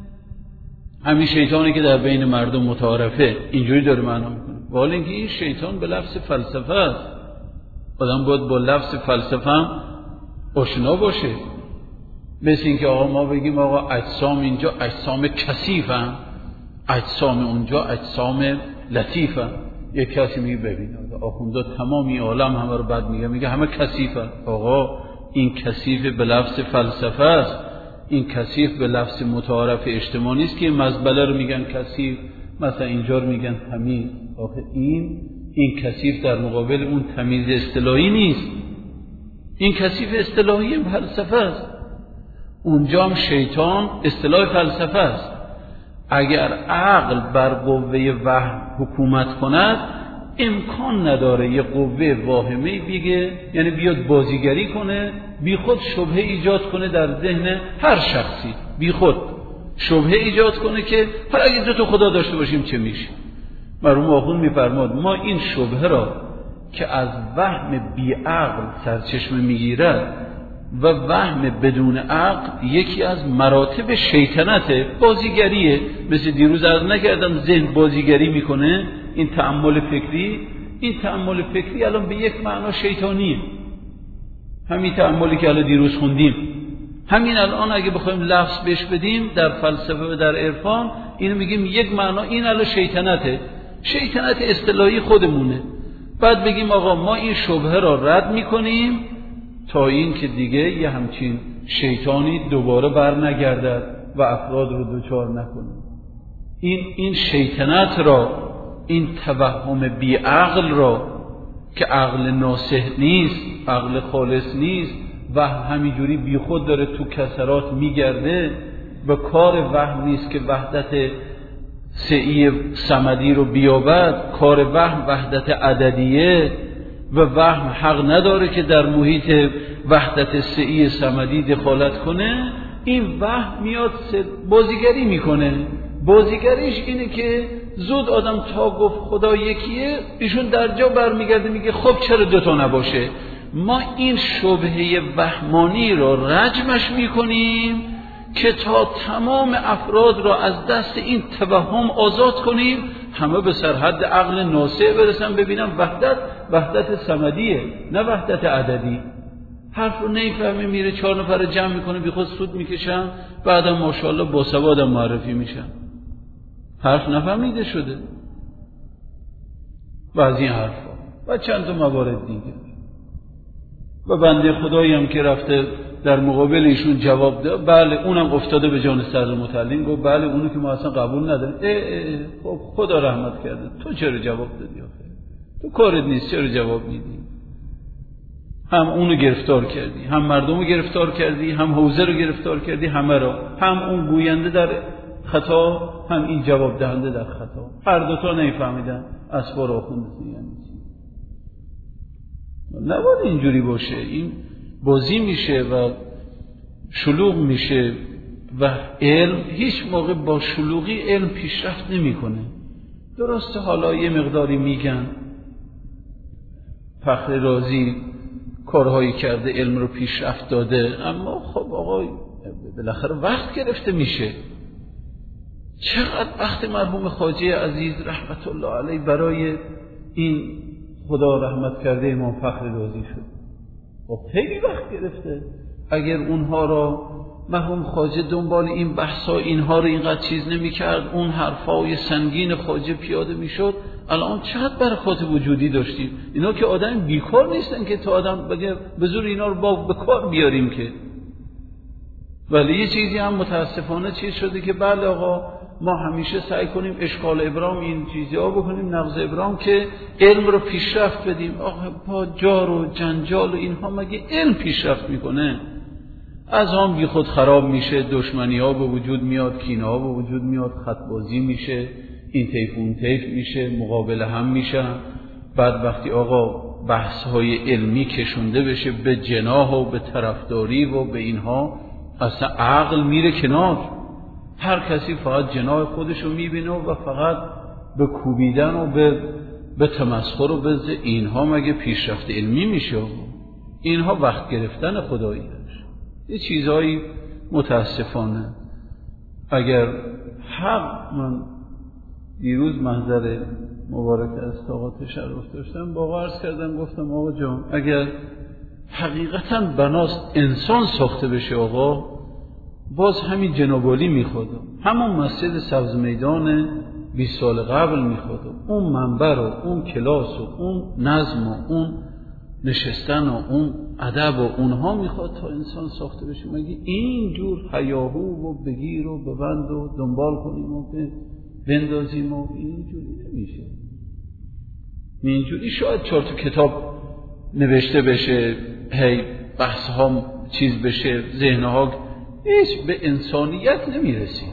همین شیطانی که در بین مردم متعارفه اینجوری داره معنا میکنه، ولی اینکه این شیطان به لفظ فلسفه است. آدم باید با لفظ فلسفه هم آشنا باشه. مثل اینکه آقا ما بگیم آقا اجسام اینجا اجسام کثیفن، اجسام اونجا اجسام لطیفن. یک کسی میگه ببین آخونده تمامی عالم همه رو بد میگه، میگه همه کثیفن. آقا این کثیف به لفظ فلسفه است، این کثیف به لفظ متعارف اجتماعی است که مزبله رو میگن کثیف، مثلا اینجا رو میگن تمیز. آخه این این کثیف در مقابل اون تمیز اصطلاحی نیست، این کثیف اصطلاحی فلسفه است. اونجا هم شیطان اصطلاح فلسفه است. اگر عقل بر قوه وهم حکومت کند امکان نداره یه قوه واهمه بگه، یعنی بیاد بازیگری کنه، بی خود شبهه ایجاد کنه در ذهن هر شخصی، بی خود شبهه ایجاد کنه که هر اگه دو تا خدا داشته باشیم چه میشه. مرحوم آخوند میفرماد ما این شبهه را که از وهم بی عقل سرچشمه میگیرد و وهم بدون عقل یکی از مراتب شیطنته، بازیگریه. مثل دیروز عرض نکردم ذهن بازیگری میکنه، این تأمل فکری، این تأمل فکری الان به یک معنا شیطانیه. همین تأملی که الان دیروز خوندیم، همین الان اگه بخوایم لفظ بهش بدیم در فلسفه و در عرفان، اینو میگیم یک معنا این الان شیطنته. شیطنت اصطلاحی خودمونه. بعد بگیم آقا ما این شبهه را رد میکنیم تا این که دیگه یه همچین شیطانی دوباره بر نگردد و افراد رو دوچار نکنه. این این شیطنت را، این توهم بی عقل را که عقل ناصح نیست، عقل خالص نیست و همینجوری بی خود داره تو کسرات میگرده و کار وهم نیست که وحدت سعی صمدی رو بیابد، کار وهم وحدت عددیه و وهم حق نداره که در محیط وحدت سعی صمدی دخالت کنه. این وهم میاد بازیگری میکنه. بازیگریش اینه که زود آدم تا گفت خدا یکیه، ایشون در جا برمیگرده میگه خب چرا دوتا نباشه. ما این شبهه وهمانی رو رجمش میکنیم که تا تمام افراد را از دست این توهم آزاد کنیم، همه به سرحد عقل ناصح برسن، ببینم وحدت وحدت صمدیه نه وحدت عددی. حرف رو نمیفهمه، میره چهار نفر جمع میکنه، بی خود سود میکشن، بعدم ماشاءالله با سوادم معرفی میشن. حرف نفهمیده شده. بعضی این حرفا و چند تا موارد دیگه. و بنده خدایی هم که رفته در مقابل ایشون جواب ده، بله اونم افتاده به جان صدر متعلم، گفت بله اونو که ما اصلا قبول نداریم. اه اه اه خب خدا رحمت کرده، تو چرا جواب دادی آخه؟ تو کارت نیست، چرا جواب میدی؟ هم اونو گرفتار کردی، هم مردمو گرفتار کردی، هم حوزه رو گرفتار کردی، همه رو، هم اون گوینده در خطا، هم این جواب دهنده در خطا. هر دو تا نمیفهمیدن اسبار آخونده یعنی نباید اینجوری باشه. این بازی میشه و شلوغ میشه و علم هیچ موقع با شلوغی علم پیشرفت نمیکنه. درسته حالا یه مقداری میگن فخر رازی کارهایی کرده علم رو پیشرفت داده، اما خب آقا بالاخره وقت گرفته میشه. چقدر وقت مرحوم خواجه عزیز رحمت الله علیه برای این خدا رحمت کرده امام فخر رازی شد. خب خیلی وقت گرفته. اگر اونها را مرحوم خواجه دنبال این بحثا اینها رو اینقدر چیز نمی کرد، اون حرفای سنگین خواجه پیاده می شد، الان چقدر برکات وجودی داشتیم. اینا که آدم بیکار نیستن که تا آدم بگه به زور اینا رو با به کار بیاریم که. ولی یه چیزی هم متاسفانه چیز شده که بله آقا ما همیشه سعی کنیم اشکال ابرام این چیزی ها بکنیم، نقض ابرام، که علم رو پیشرفت بدیم. آقا با جار و جنجال و اینها مگه علم پیشرفت میکنه؟ از هم بی خود خراب میشه، دشمنی ها به وجود میاد، کینه ها به وجود میاد، خطبازی میشه، این طیف اون طیف میشه، مقابل هم میشن. بعد وقتی آقا بحث های علمی کشونده بشه به جناح و به طرفداری و به اینها، اصلا عقل میره کنار. هر کسی فقط جناح خودشو میبینه و فقط به کوبیدن و به به تمسخر و به اینها مگه پیشرفت علمی میشه؟ اینها وقت گرفتن خدایی داشت. یه چیزهایی متاسفانه اگر حق، من دیروز منظر مبارک از آقا تشرف داشتم، با آقا عرض کردم، گفتم آقا جان اگر حقیقتا بناست انسان ساخته بشه آقا، باز همین جنابالی میخواد، همون مسجد سبز میدان بیست سال قبل میخواد، اون منبر و اون کلاس و اون نظم و اون نشستن و اون ادب و اونها میخواد تا انسان ساخته بشه. مگه اینجور هیاهو و بگیر و ببند و دنبال کنیم و بندازیم و اینجوری نمیشه. اینجوری شاید چهار تا کتاب نوشته بشه، هی بحث ها چیز بشه، ذهن ها هیچ به انسانیت نمیرسیم.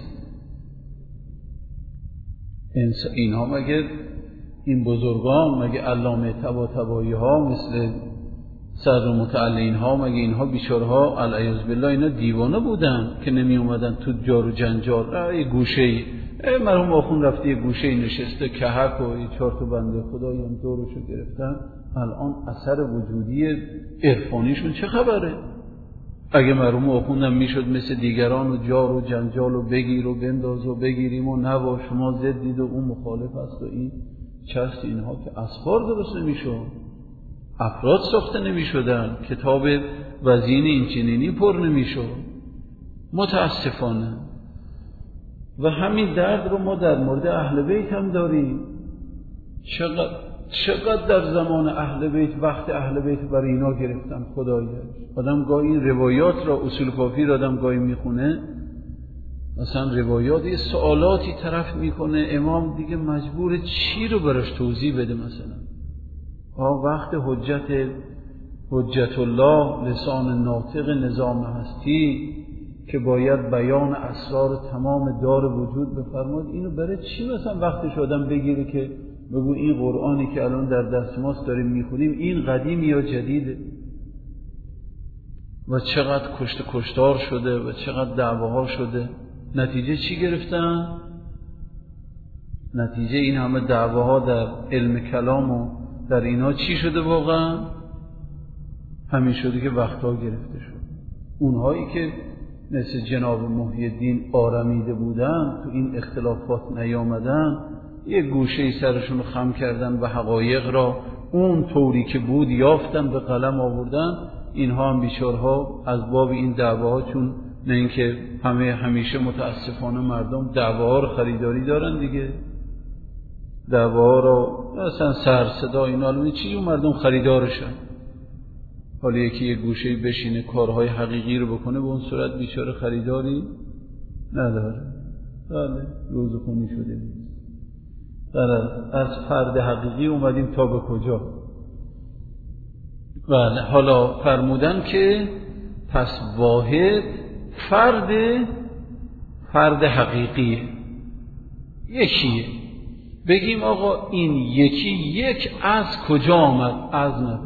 انس... اینها مگه این بزرگان، مگه علامه طباطبایی ها مثل صدر متعلین ها، مگه اینها بیچاره ها علیاذ بالله اینا دیوانه بودن که نمی اومدن تو جار و جنجال؟ یه گوشه‌ای مرحوم آخوند رفته یه گوشه‌ای نشسته کهک و یه چهار تا بنده خدایی هم دورشو گرفتن. الان اثر وجودی عرفانیشون چه خبره؟ اگه مرحوم آخوندم میشد مثل دیگران و جار و جنجال و بگیر و بنداز و بگیریم و نبا شما زدید و اون مخالف است و این چست، اینها که اسفار درست نمیشون. افراد ساخته نمی شدن، کتاب وزین اینچنینی پر نمی شد متاسفانه. و همین درد رو ما در مورد اهل بیت هم داریم. چقدر چقدر در زمان اهل بیت وقت اهل بیت برای اینا گرفتن خدایش. آدم گاهی این روایات را، اصول کافی را آدم گاهی میخونه، مثلا روایات یه سوالاتی طرف میکنه، امام دیگه مجبور چی رو براش توضیح بده. مثلا آه وقت حجت حجت الله لسان ناطق نظام هستی که باید بیان اسرار تمام دار وجود بفرماد، اینو برای چی مثلا وقتش آدم بگیره که بگو این قرآنی که الان در دست ماست داریم میخونیم این قدیم یا جدیده؟ و چقدر کشت کشتار شده و چقدر دعواها شده. نتیجه چی گرفتن؟ نتیجه این همه دعواها در علم کلام و در اینا چی شده واقعا؟ همین شده که وقتها گرفته شد. اونهایی که مثل جناب محی الدین آرمیده بودن، تو این اختلافات نیامدن، یه گوشه سرشون رو خم کردن و حقایق را اون طوری که بود یافتن به قلم آوردن. اینها هم بیچارها از باب این دعواها، چون نه اینکه همه همیشه متاسفانه مردم دعواها رو خریداری دارن دیگه، دعواها رو مثلا سر صدا اینا علمی چیزی مردم خریدارشن. حالا یکی یه گوشه بشینه کارهای حقیقی رو بکنه، به اون صورت بیچاره خریداری نداره. بله روز خونی شده نیست. در از فرد حقیقی اومدیم تا به کجا؟ بله حالا فرمودن که پس واحد فرد فرد حقیقیه، یکیه. بگیم آقا این یکی یک از کجا آمد؟ از نداره،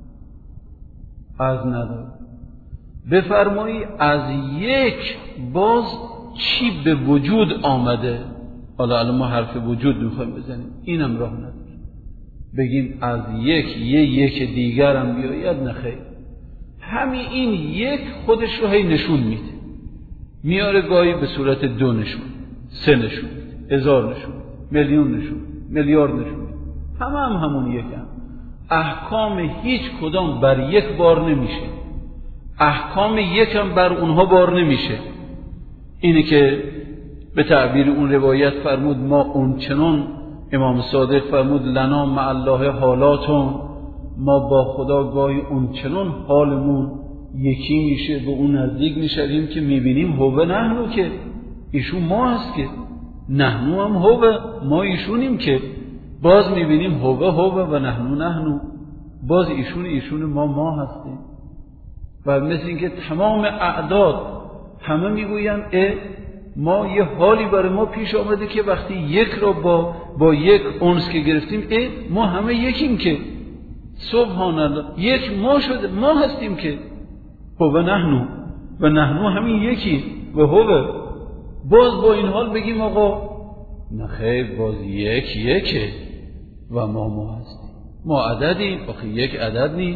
از نداره. بفرمایی از یک باز چی به وجود آمده؟ حالا الان ما حرف وجود میخوایم بزنیم، اینم راه نداره. بگیم از یک یه یک دیگر هم بیاید، نخیر. همین این یک خودش رو هی نشون میده، میاره گاهی به صورت دو نشون، سه نشون، هزار نشون، میلیون نشون، میلیارد نشون، همه هم همون یک هم. احکام هیچ کدام بر یک بار نمیشه، احکام یک هم بر اونها بار نمیشه. اینه که به تعبیر اون روایت فرمود ما اون چنان، امام صادق فرمود لنا مع الله حالاتون، ما با خدا گاهی اون چنان حالمون یکی میشه، به اون نزدیک میشویم که میبینیم هو نحنو، که ایشون ما هست، که نحنو هم هو ما ایشونیم، که باز میبینیم هو هو و نحنو نحنو، باز ایشون ایشون ما ما هستیم. و مثل اینکه تمام اعداد همه میگوین اه ما یه حالی برای ما پیش آمده که وقتی یک را با با یک اونس که گرفتیم، اه ما همه یکیم، که سبحان الله یک ما شده، ما هستیم، که هو نحنو و نحنو همین یکی و هو. باز با این حال بگیم آقا نخیر، باز یک یکه و ما ما هستیم، ما عددیم، آخه یک عدد نیم.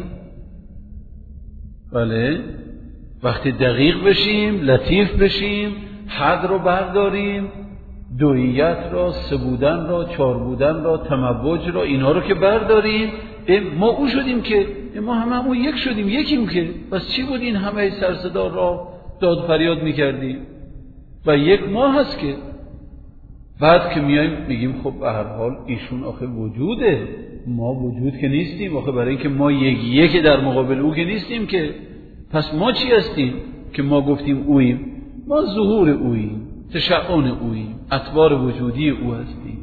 بله وقتی دقیق بشیم، لطیف بشیم، حد رو برداریم، دوییت را، سه بودن را، چار بودن را، تموج را، اینا رو که برداریم، ما او شدیم، که ما همه همون یک شدیم، یکیم، که بس چی بود این همه سرصدا را داد فریاد میکردیم؟ و یک ما هست. که بعد که میایم میگیم خب به هر حال ایشون آخه وجوده، ما وجود که نیستیم، آخه برای اینکه ما یک یک در مقابل او که نیستیم، که پس ما چی هستیم که ما گفتیم اوییم؟ ما ظهور اوییم، تشعن اوییم، اتبار وجودی او هستیم.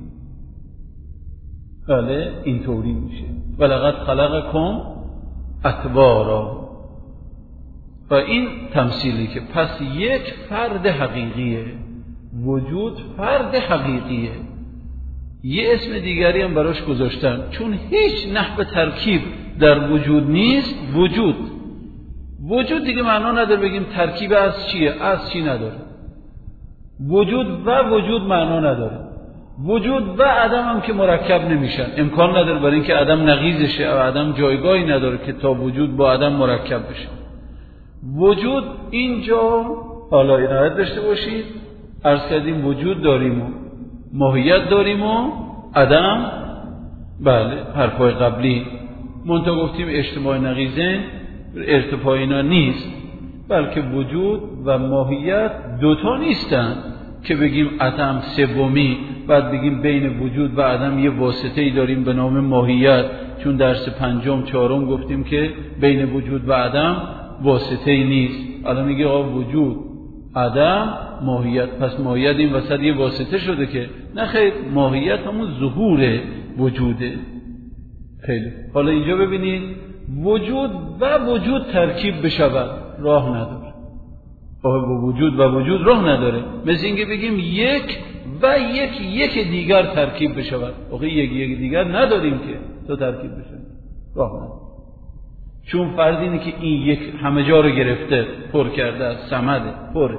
بله اینطوری میشه. ولقد خلقکم اتبارا. و این تمثیلی که پس یک فرد حقیقیه، وجود فرد حقیقیه. یه اسم دیگری هم براش گذاشتن، چون هیچ نحو ترکیب در وجود نیست. وجود وجود دیگه معنا نداره بگیم ترکیب از چیه، از چی نداره. وجود و وجود معنا نداره. وجود و عدم هم که مرکب نمیشن، امکان نداره، برای اینکه عدم نقیضشه و عدم جایگاهی نداره که تا وجود با عدم مرکب بشه. وجود اینجا حالا عنایت داشته باشید، عرض کردیم وجود داریم و ماهیت داریم و عدم. بله حرفای قبلی منتها گفتیم اجتماع نقیضین ارتفاع اینا نیست، بلکه وجود و ماهیت دوتا نیستن که بگیم عدم سومی بعد بگیم بین وجود و عدم یه واسطه‌ای داریم به نام ماهیت، چون درس پنجم چهارم گفتیم که بین وجود و عدم واسطه‌ای نیست. الان میگه آقا وجود عدم ماهیت، پس ماهیت این وسط یه واسطه شده که نه خیر، ماهیت همون ظهور وجوده. خیلی حالا اینجا ببینید وجود و وجود ترکیب بشود راه نداره. آقا وجود و وجود راه نداره، مثل اینکه بگیم یک و یک یک دیگر ترکیب بشود. آقا یک یک دیگر نداریم که تا ترکیب بشه، راه نداره. چون فرض اینه که این یک همه جا رو گرفته، پر کرده است، صمده، پره.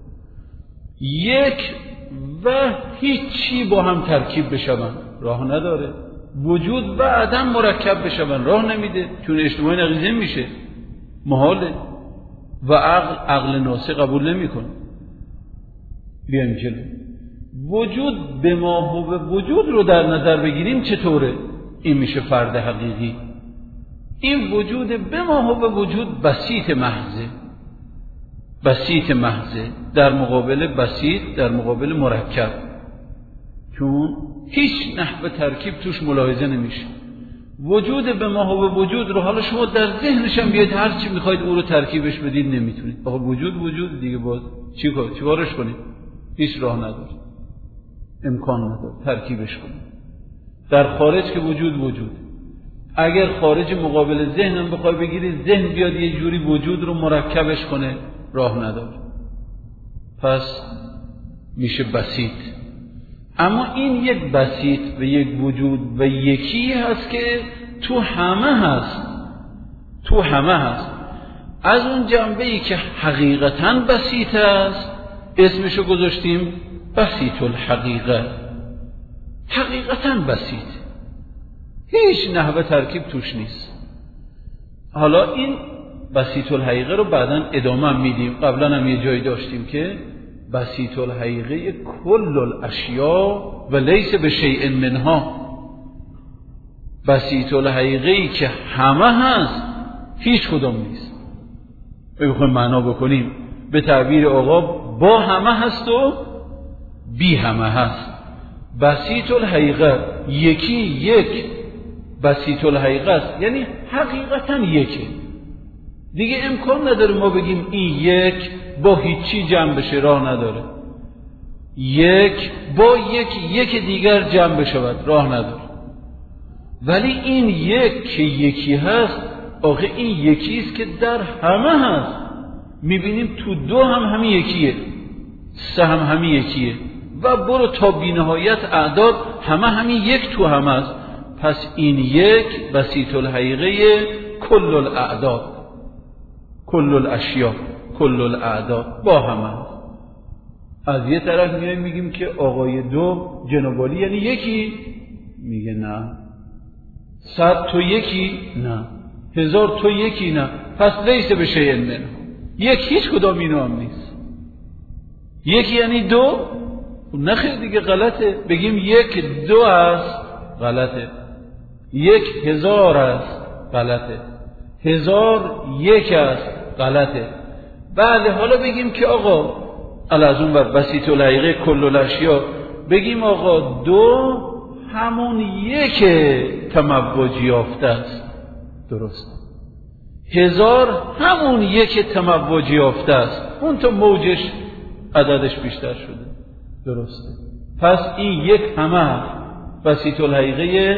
یک و هیچی با هم ترکیب بشون راه نداره. وجود و عدم مرکب بشون راه نمیده، چون اجتماع نقیضین میشه، محاله و عقل عقل ناصح قبول نمیکنه. بیایم جلو. وجود به ما و وجود رو در نظر بگیریم چطوره؟ این میشه فرد حقیقی. این وجود به ما و وجود بسیط محضه، بسیط محضه در مقابل بسیط در مقابل مرکب، چون هیچ نحو ترکیب توش ملاحظه نمیشه. وجود به ما و وجود رو حالا شما در ذهنش هم بیاید هر چی میخواید او رو ترکیبش بدید نمیتونید. آقا وجود وجود دیگه، باز چی کار چی کارش کنید؟ هیچ راه نداره، امکان نداره ترکیبش کنید. در خارج که وجود وجود، اگر خارج مقابل ذهن هم بخوای بگیری، ذهن بیاد یه جوری وجود رو مرکبش کنه، راه نداره، پس میشه بسیط. اما این یک بسیط و یک وجود و یکی هست که تو همه هست، تو همه هست. از اون جنبه‌ای که حقیقتاً بسیط است اسمشو گذاشتیم بسیط الحقیقه، حقیقتاً بسیط، هیچ نحوه ترکیب توش نیست. حالا این بسیط الحقیقه رو بعداً ادامه هم میدیم. قبلا هم یه جایی داشتیم که بسیط الحقیقه کل الاشیاء و لیس به شیء منها، بسیط الحقیقه‌ای که همه هست هیچ کدام نیست. بخوایم معنا بکنیم به تعبیر آقا با همه هست و بی همه هست. بسیط الحقیقه یکی یک بسیط الحقیقه است، یعنی حقیقتا یکه، دیگه امکان نداره ما بگیم این یک با هیچی جمع بشه، راه نداره. یک با یک یک دیگر جمع بشود، راه نداره. ولی این یک که یکی هست، آخه این یکی است که در همه هست. میبینیم تو دو هم همین یکیه، سه هم همین یکیه و برو تا بی‌نهایت اعداد همه همین یک تو هم هست. پس این یک بسیط الحقیقه کل الاعداد، کل الاشیاء، کل الاعداد با همه. از یه طرف میایم میگیم که آقای دو جنابالی یعنی یکی، میگه نه. صد تو یکی؟ نه. هزار تو یکی؟ نه. پس لیس به شیء منه، یک هیچ کدام اینو هم نیست. یکی یعنی دو؟ نخیر دیگه، غلطه. بگیم یک دو است، غلطه. یک هزار است، غلطه. هزار یک است، غلطه. بله حالا بگیم که آقا از اون بر بسیط الحقیقه کل الاشیاء، بگیم آقا دو همون یک تموج یافته است، درست. هزار همون یک تموج یافته است، اون تو موجش عددش بیشتر شده، درسته. پس این یک همه بسیط الحقیقه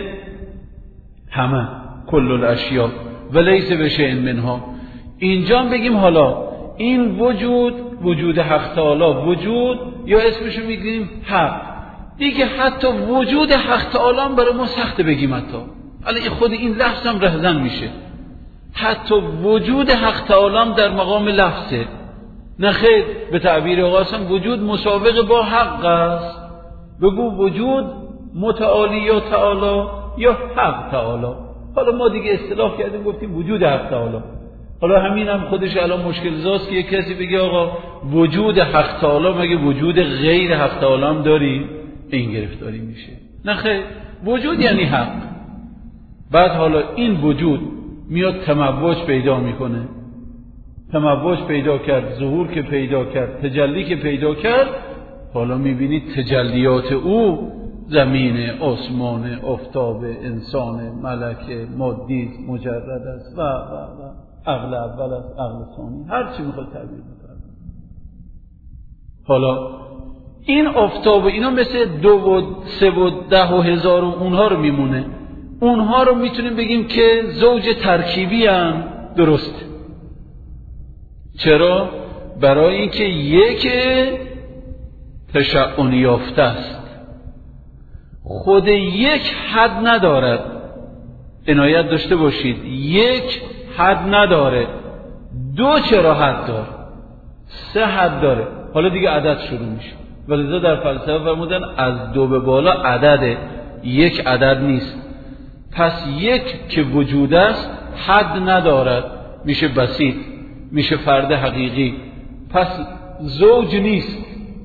همه کل الاشیاء و لیس به شیء منها. اینجا بگیم حالا این وجود وجود حق تعالی، وجود یا اسمشو میگیم حق دیگه. حتی وجود حق تعالی برای ما سخته بگیم، حتی الان خود این لفظ هم رهزن میشه. حتی وجود حق تعالی در مقام لفظه، نه خیر، به تعبیر آقا هم وجود مسابق با حق است. بگو وجود متعالی یا تعالی یا حق تعالی. حالا ما دیگه اصطلاح کردیم گفتیم وجود حق تعالی. حالا همین هم خودش الان مشکل زاست که یک کسی بگه آقا وجود حق تعالی، مگه وجود غیر حق تعالی هم داری؟ این گرفتاری میشه. نه خیر، وجود یعنی حق، بعد حالا این وجود میاد تموج پیدا میکنه، تموج پیدا کرد، ظهور که پیدا کرد، تجلی که پیدا کرد، حالا میبینید تجلیات او زمین، آسمان، آفتاب، انسان، ملک، مادی، مجرد است و و و عقل اول است، عقل ثانی، هر چی میخواد تعبیر بکنه. حالا این آفتاب اینا مثل دو و سه و ده و هزار و اونها رو میمونه، اونها رو میتونیم بگیم که زوج ترکیبی هم درست. چرا؟ برای اینکه یک تشعن یافته است، خود یک حد ندارد، عنایت داشته باشید، یک حد نداره. دو چرا حد داره؟ سه حد داره. حالا دیگه عدد شروع میشه. ولذا در فلسفه فرمودن از دو به بالا عدده، یک عدد نیست. پس یک که وجود است حد ندارد، میشه بسیط، میشه فرد حقیقی، پس زوج نیست.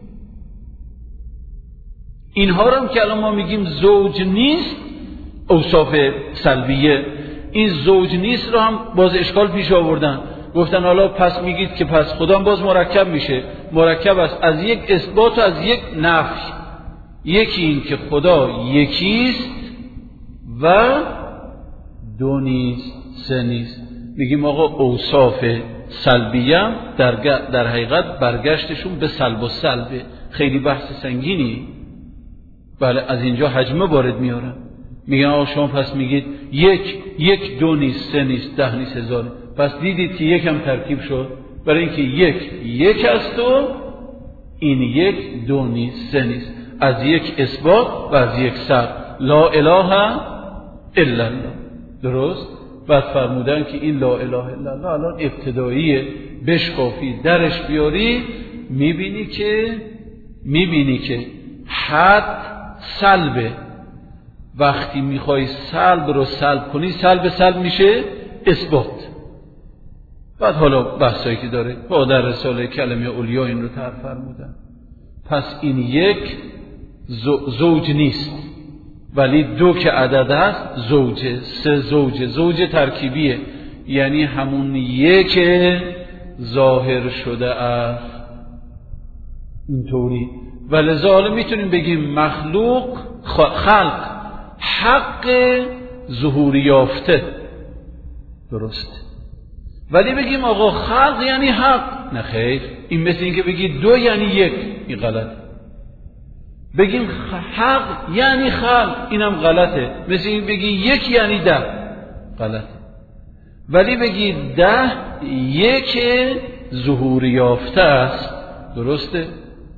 اینها رو هم که الان ما میگیم زوج نیست، اوصاف سلبیه، این زوج نیست رو هم باز اشکال پیش آوردن، گفتن حالا پس میگید که پس خدا باز مرکب میشه. مرکب است از یک اثبات و از یک نفی. یکی این که خدا یکیست و دو نیست، سه نیست. میگیم آقا اوصاف سلبیه در, در حقیقت برگشتشون به سلب و سلبه. خیلی بحث سنگینی، بله از اینجا حجمه وارد میارن. میگن آقا شما پس میگید یک یک دو نیست، سه نیست، ده نیست، هزار نیست. پس دیدید که یک هم ترکیب شد، برای اینکه یک یک است و این یک دو نیست، سه نیست. از یک اثبات و از یک سلب. لا اله الا الله. درست؟ بعد فرمودن که این لا اله الا الله الان ابتداییه، بشکافی درش بیاری، میبینی که میبینی که حد سلبه. وقتی میخوای سلب رو سلب کنی، سلب سلب میشه اثبات. بعد حالا بحثایی که داره با در رساله کلمه اولیا این رو طرح فرمودن. پس این یک زوج نیست، ولی دو که عدد است زوجه، سه زوجه، زوج ترکیبیه، یعنی همون یک ظاهر شده است. اینطوری ولذا حالا میتونیم بگیم مخلوق خلق حق ظهور یافته، درست؟ ولی بگیم آقا خلق یعنی حق، نه خیر، این مثل این که بگی دو یعنی یک، این غلط. بگیم حق یعنی خلق، اینم غلطه. مثل این بگی یک یعنی ده، غلطه. ولی بگی ده یک ظهور یافته است، درسته؟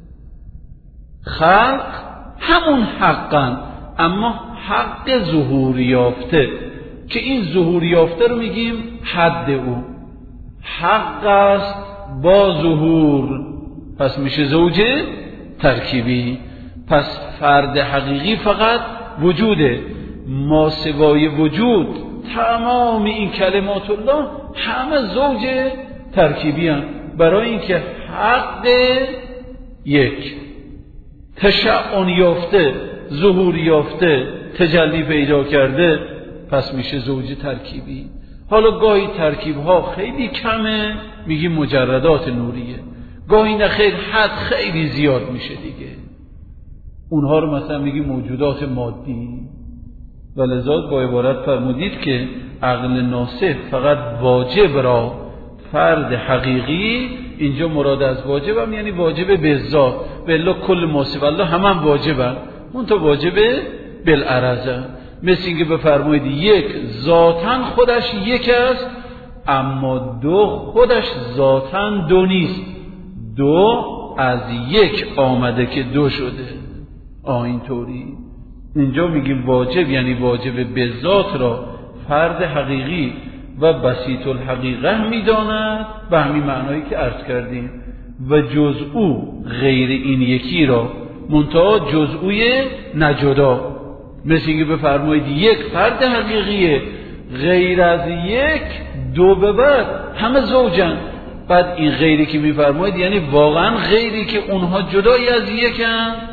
خلق همون حقن، اما حق ظهور یافته، که این ظهور یافته رو میگیم حد او حق است با ظهور، پس میشه زوج ترکیبی. پس فرد حقیقی فقط وجوده، ما سوای وجود تمام این کلمات الله همه زوج ترکیبی هستند، برای اینکه حق یک تشعن یافته، ظهور یافته، تجلی پیدا کرده، پس میشه زوج ترکیبی. حالا گاهی ترکیب ها خیلی کمه، میگیم مجردات نوریه، گاهی نه خیر حد خیلی زیاد میشه دیگه، اونها رو مثلا میگیم موجودات مادی. ولذا با عبارت فرمودید که عقل ناصح فقط واجب را فرد حقیقی، اینجا مراد از واجب هم یعنی واجب به ذات، بلا کل ماسب الله هم هم واجبن، اون تا واجب بالعرضه. مثل اینکه بفرمایید یک ذاتن خودش یک است، اما دو خودش ذاتن دو نیست، دو از یک آمده که دو شده. آه اینطوری اینجا میگیم واجب یعنی واجب به ذات را فرد حقیقی و بسیط الحقیقه میداند، به همین معنایی که عرض کردیم، و جزء غیر این یکی را منتها جزء نجدا. مثل اینکه بفرمایید یک فرد حقیقیه، غیر از یک دو به بعد همه زوجن. بعد این غیری که میفرمایید یعنی واقعا غیری که اونها جدایی از یکن،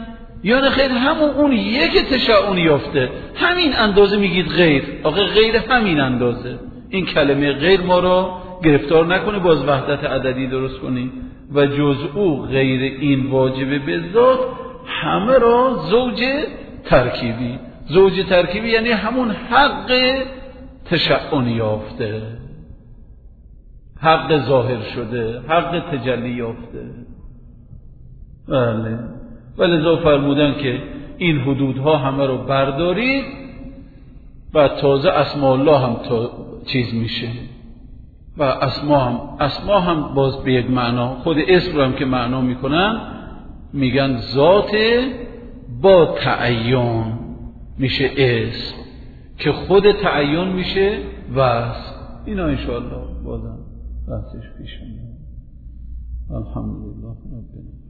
یا نه خیر همون اون یک تشعن یافته همین اندازه میگید غیر. آخه غیر همین اندازه. این کلمه غیر ما رو گرفتار نکنه باز وحدت عددی درست کنی و جز او غیر این واجب به ذات همه را زوج ترکیبی. زوج ترکیبی یعنی همون حق تشعن یافته، حق ظاهر شده، حق تجلی یافته. بله. ولذا فرمودن که این حدودها همه رو بردارید و تازه اسماء الله هم تا چیز میشه و اسما هم اسما هم باز به یک معنا خود اسم رو هم که معنا میکنن میگن ذات با تعین میشه اسم که خود تعین میشه وصف. اینا انشاءالله بازم بحثش پیش میاد. الحمدلله رب العالمین.